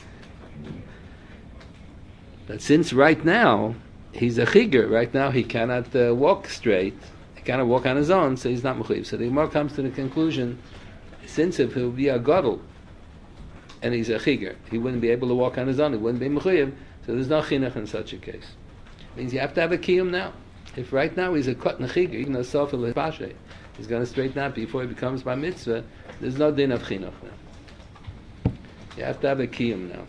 [SPEAKER 1] But since right now, he's a chiger, right now he cannot uh, walk straight, cannot walk on his own, so he's not mechuyev. So the Gemara comes to the conclusion, since if he'll be a gadol, and he's a chiger, he wouldn't be able to walk on his own, he wouldn't be mechuyev, so there's no chinuch in such a case. It means you have to have a kiyum now. If right now he's a kotn chiger, even though sofel is pashe, he's going to straighten out before he becomes bar mitzvah, there's no din of chinuch now. You have to have a kiyum now.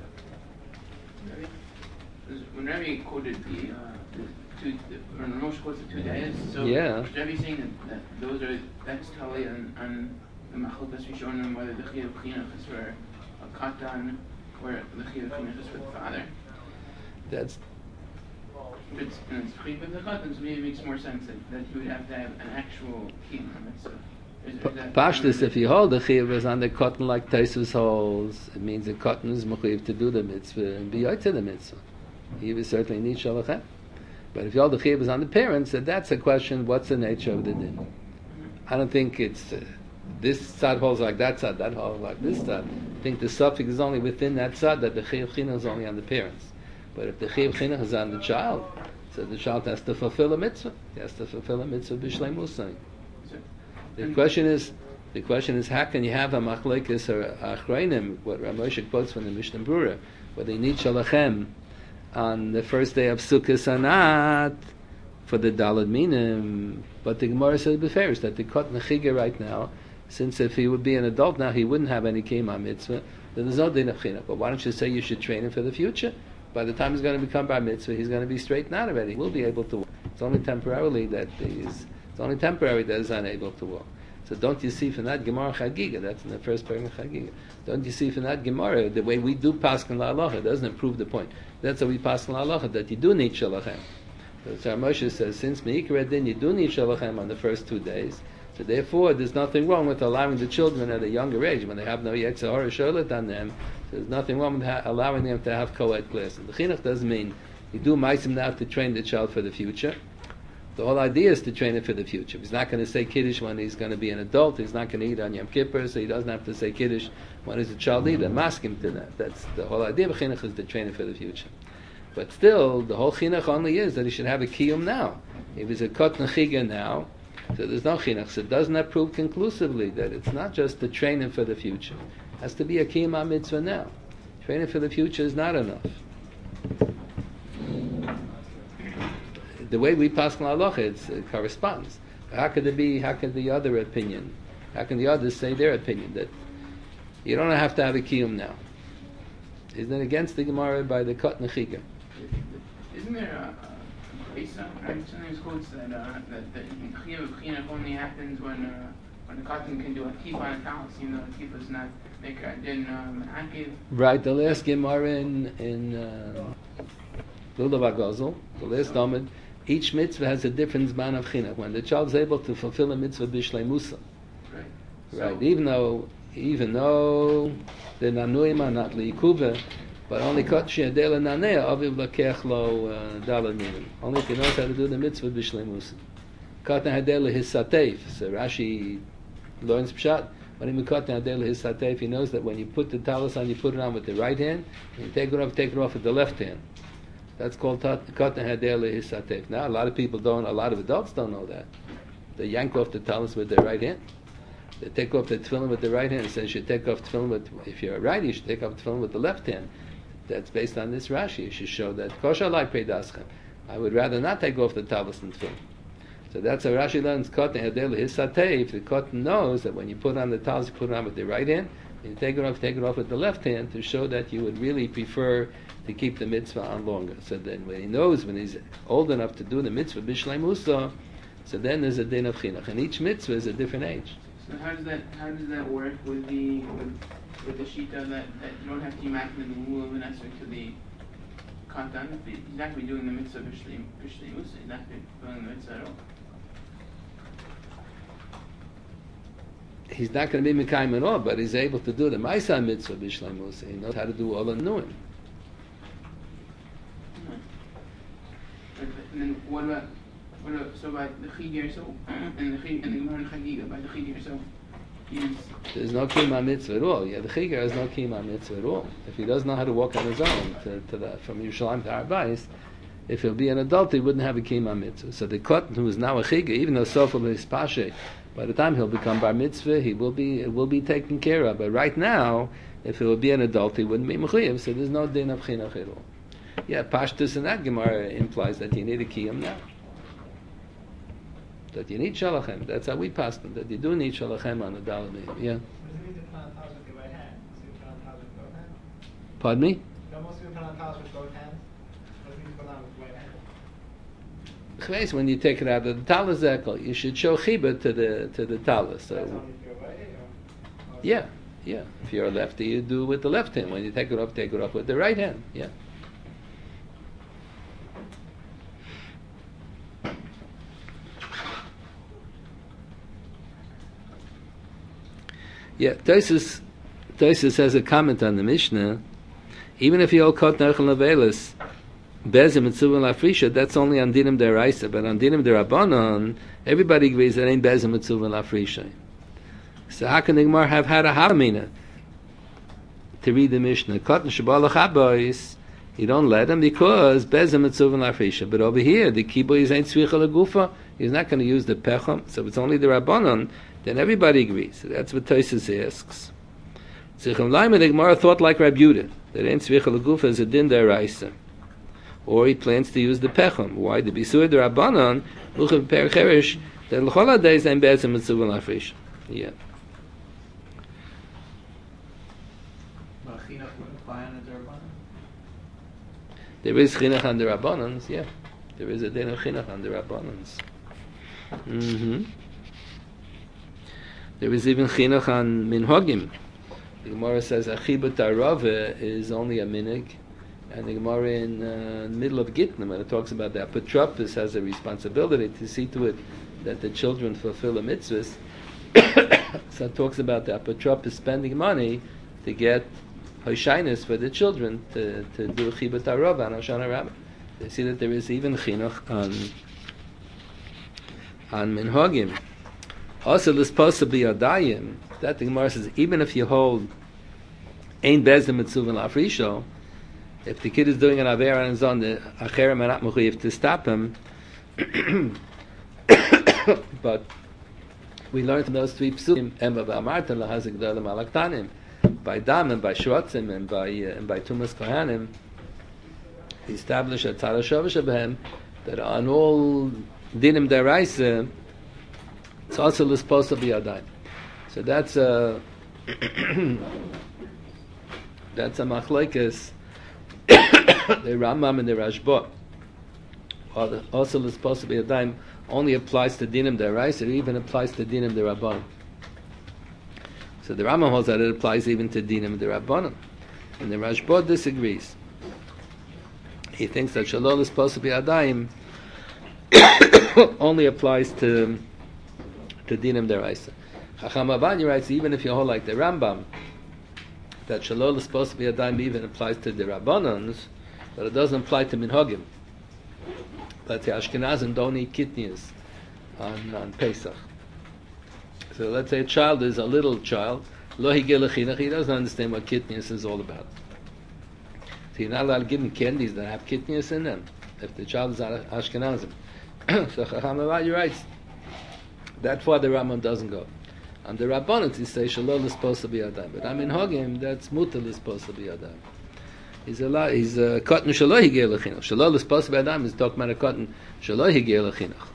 [SPEAKER 3] When Rabbi quoted the uh, two, when Rosh quotes the two days, so
[SPEAKER 1] yeah.
[SPEAKER 3] Rabbi saying that, that those are, that's totally on, on the Machlokes Rishonim, whether the Chiyuv Chinuch is for a katan, or the Chiyuv Chinuch is for the father.
[SPEAKER 1] That's
[SPEAKER 3] If it's, and it's Chiyuv of the katan, so maybe it makes more sense that, that you would have to have an actual kiyum mitzvah.
[SPEAKER 1] Pashtus, if you hold the chiyuv is on the cotton like Tosafos holds, it means the cotton is mechuyev to do the mitzvah and be yoytze the mitzvah. He would certainly need shalachem. But if you hold the chiyuv is on the parents, then that's a question, what's the nature of the din? I don't think it's, uh, this side holds like that side, that holds like this side. I think the suffix is only within that side, that the chiyuv chinuch is only on the parents. But if the chiyuv chinuch is on the child, so the child has to fulfill a mitzvah. He has to fulfill a mitzvah b'shleimusai. The question is, the question is, how can you have a machlekes or achreinim, what Rav Moshe quotes from the Mishnah Brura, where they need shalachem on the first day of Sukkot Sanat for the Dalad Minim, but the Gemara says beferish that the kot nechiga right now, since if he would be an adult now, he wouldn't have any kiyum mitzvah, then there's no din of chinuch. But why don't you say you should train him for the future? By the time he's going to become bar mitzvah, he's going to be straightened out already. He will be able to walk. It's only temporarily that he's It's only temporary that is unable to walk. So don't you see from that Gemara Chagiga, that's in the first paragraph of Chagiga, don't you see from that Gemara, the way we do Paskin LaHalacha doesn't improve the point. That's how we Paskin LaHalacha, that you do need Shalachem. So Rav Moshe says, since Meikra Din you do need Shalachem on the first two days, So therefore, there's nothing wrong with allowing the children at a younger age, when they have no Yetzer Hara Sholet on them, there's nothing wrong with ha- allowing them to have co-ed classes. The chinuch doesn't mean you do ma'asim now to train the child for the future. The whole idea is to train it for the future. He's not going to say Kiddush when he's going to be an adult. He's not going to eat on Yom Kippur, so he doesn't have to say Kiddush when he's a child either. Mask him to that. That's the whole idea of chinuch, is to train it for the future. But still, the whole chinuch only is that he should have a kiyum now. If he's a kot nechiga now, so there's no chinuch. So doesn't that prove conclusively that it's not just to train him for the future? It has to be a kiyum ha-mitzvah now. Training for the future is not enough. The way we pass on halacha, it's, it corresponds. How could it be? How can the other opinion? How can the others say their opinion that you don't have to have a kiyum now? Isn't it against the Gemara by the kot nechiga?
[SPEAKER 3] Isn't there a case, right? Sometimes quotes that uh, that the chiyuv of chinuch only happens when uh, when the cotton can do a kifa on a talus, even though the kifa is not make a din um, akiv.
[SPEAKER 1] Right. The last Gemara in in uh, Lulav HaGozel, the last Amud. Each mitzvah has a different zman of chinuch. When the child is able to fulfill a mitzvah b'shleimusa,
[SPEAKER 3] Right.
[SPEAKER 1] right?
[SPEAKER 3] So,
[SPEAKER 1] Even though, even though the nanuim are not liikuva, but only kot she'adel nanea aviv lakech lo dalad minim. Only if he knows how to do the mitzvah b'shleimusa. Kot hadel hisatef. So Rashi learns pshat. When he kot hadel hisatef, he knows that when you put the talus on, you put it on with the right hand, and you take it off, take it off with the left hand. That's called katan hadel hisatef. Now, a lot of people don't, a lot of adults don't know that. They yank off the talus with their right hand. They take off the tefillin with the right hand. It says you should take off tefillin with, if you're a righty, you should take off tefillin with the left hand. That's based on this Rashi. You should show that kosher like peidaschem. I would rather not take off the talus than tefillin. So that's how Rashi learns katan hadel hisatef. The katan knows that when you put on the talus, you put it on with the right hand. And you take it off, take it off with the left hand to show that you would really prefer to keep the mitzvah on longer. So then when he knows, when he's old enough to do the mitzvah b'shlei musa, so then there's a din of chinuch. And each mitzvah is a different age.
[SPEAKER 3] so how does that how does that work with the with, with the shita that, that you don't have to imagine the rule of an answer to the katan? He's not going to be doing the mitzvah b'shlei b'shlei musa. He's not going to be doing the mitzvah at all.
[SPEAKER 1] He's not going to be mekayim at all, but he's able to do the ma'isa mitzvah b'shlei musa. He knows how to do all the nuim.
[SPEAKER 3] And then what about what about so by the chigir so and the chig and the gemara chagiga by the chigir so he's
[SPEAKER 1] There's no kiyum mitzvah at all. Yeah, the chigar has no kiyum mitzvah at all. If he doesn't know how to walk on his own to, to the, from Yerushalayim to Har Bayis, if he'll be an adult, he wouldn't have a kiyum mitzvah. So the kotten who is now a chigar, even though Sofel is pashe, by the time he'll become bar mitzvah, he will be it will be taken care of. But right now, if he will be an adult, he wouldn't be mechuyev. So there's no din of chinuch at all. Yeah, pashtus in that Gemara implies that you need a kiyum now. That you need shalachem. That's how we pass them. That you do need shalachem on the daled miyim. Yeah.
[SPEAKER 7] What does it mean to put on talis with your right hand? Does it put on talis with both hands?
[SPEAKER 1] Pardon me?
[SPEAKER 7] You don't most people put on talis with both hands? What does it mean to put on with the right hand?
[SPEAKER 1] Chveis, when you take it out of the talis zekel, you should show chibah to the to the talis. So,
[SPEAKER 7] That's only if you're righty or? or
[SPEAKER 1] yeah, yeah. If you're a lefty, you do it with the left hand. When you take it off, take it off with the right hand. Yeah. Yeah, Tosis Tosis has a comment on the Mishnah. Even if you all caught Nerchel Nevelis, Bezim and Tzuvah Lafrisha, that's only on Dinim Deraisa, but on Dinim Derabanan, everybody agrees that ain't Bezim and Tzuvah Lafrisha. So how can the Gemara have had a Haramina to read the Mishnah? Cotton Shabbat Lachabois, you don't let him because Bezim and Tzuvah Lafrisha. But over here, the Kiboy is ain't Tzvicha Lagufa, he's not going to use the Pecham, so it's only the Rabbanon, then everybody agrees. So that's what Tosis asks. Tzichem Laima, the Gemara thought like Rabbi Yehuda, that ain't Tzvicha Lagufa is a Din Deraisa. Or he plans to use the Pecham. Why? The Bisur the Rabbanon, Luchav Per Cherish, that L'chol HaDeis ain't Bezim and Tzuvah Lafrisha. Yeah.
[SPEAKER 2] But chinuch would apply on a derbanan.
[SPEAKER 1] There is chinuch on the Rabbanans, yeah. There is a din of chinuch on the Rabbanans. Mm-hmm. There is even chinuch on minhagim. The Gemara says achibut arava is only a minig, and the Gemara in uh, the middle of Gittin, when it talks about the apotropos, has a responsibility to see to it that the children fulfill a mitzvah. So it talks about the apotropos spending money to get hoshainis for the children to, to do chibut harov on Hoshana Rabbah. They see that there is even chinuch on on minhagim. Also, this possibly adayim. That the Gemara says even if you hold ein bezdin mitzuvin lafrisho, if the kid is doing an aver on his own, the acherim are not mechuyev to stop him. But we learned from those three psukim, Emba v'amarta lahazik dalim alaktanim, by Dam and by Shrotzim and by uh, and by Tumas Kohanim, he established a tzara shavish abehem that on all dinim deraisa, it's also supposed to be adayim. So that's a that's a machlekes the Rambam and the Rashba. Also, the supposed to be a dime only applies to dinim deraisa. It even applies to dinim derabbanan. So the Rambam holds that it applies even to dinim derabbanan, and the Rashba disagrees. He thinks that shalol is supposed to be a dime only applies to to dinim deraisa. Chacham Avadi writes even if you hold like the Rambam that shalol is supposed to be a dime even applies to the rabbanans, but it doesn't apply to minhagim. But the Ashkenazim don't eat kidneys on, on Pesach. So let's say a child is a little child, lo higel lechinach, he doesn't understand what kidneys is all about. So you're not allowed to give him candies that have kidneys in them, if the child is Ashkenazim. So Chacham Avadi writes, that's why the Rambam doesn't go. On the Rabbanans, he says shalol is supposed to be adam, but I'm in Hagim, that's mutal is supposed to be adam. He's a lot. He's a cotton shaloi higel lechinach. Shalol is supposed to be adam. He's talking about a cotton shaloi higel lechinach.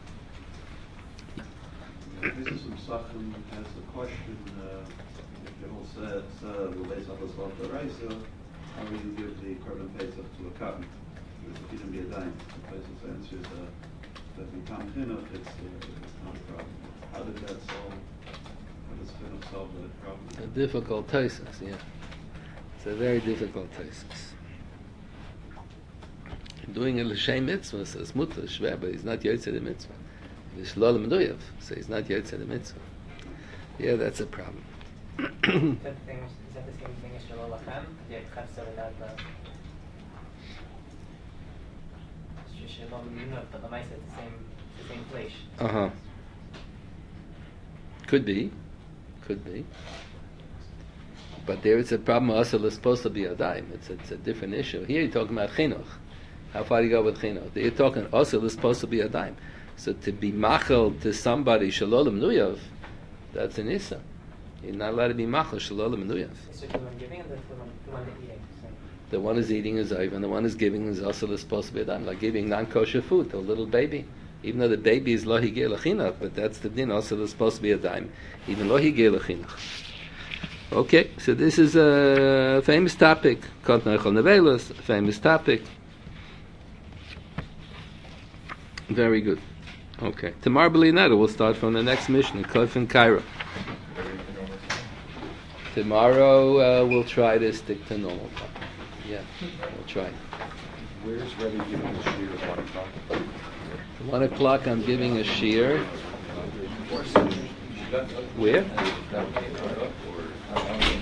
[SPEAKER 8] This is from Sachem has a question. Uh, if you all said the base of the Shalom Deraisa, how will you give the korban pesach to a cotton? If you didn't be a dime, the Pesach's answer is uh, that in Tam Chinuch it's, uh, it's not a problem. How did that solve? How does Chinuch solve that problem?
[SPEAKER 1] A difficult thesis, yeah. It's a very difficult thesis. Doing a l'shem mitzvah says mutar shver, but he's not yotze the mitzvah. He's shlol meduyev, so he's not yotze the mitzvah. Yeah, that's a problem.
[SPEAKER 9] Is that the thing? Is that the same thing as shalol lachem? The chafsa without the shalol meduyev, but the ma'aseh is the same, the same place.
[SPEAKER 1] Uh huh. Could be, could be. But there is a problem. Also, it's supposed to be a dime. It's a, it's a different issue. Here you're talking about chinuch. How far do you go with chinuch? You're talking also it's supposed to be a dime. So to be machal to somebody shalom nuyav, that's an issa. You're not allowed to be machal shalom nuyav.
[SPEAKER 9] So the one giving and the, the, one, the one eating.
[SPEAKER 1] The one is eating is oiv, and the one is giving is also supposed to be a dime. Like giving non-kosher food to a little baby. Even though the baby is lo higei l'chinuch, but that's the din. Also, it's supposed to be a dime. Even lo higei l'chinuch. Okay, so this is a famous topic. Kotner Echol Nevelos, a famous topic. Very good. Okay, tomorrow, believe it or not, we'll start from the next mission, Kof and Cairo. Tomorrow uh, we'll try to stick to normal time. Yeah, we'll try.
[SPEAKER 10] Where's Rebbe giving the shiur at one o'clock?
[SPEAKER 1] One o'clock, I'm giving a shiur. Where?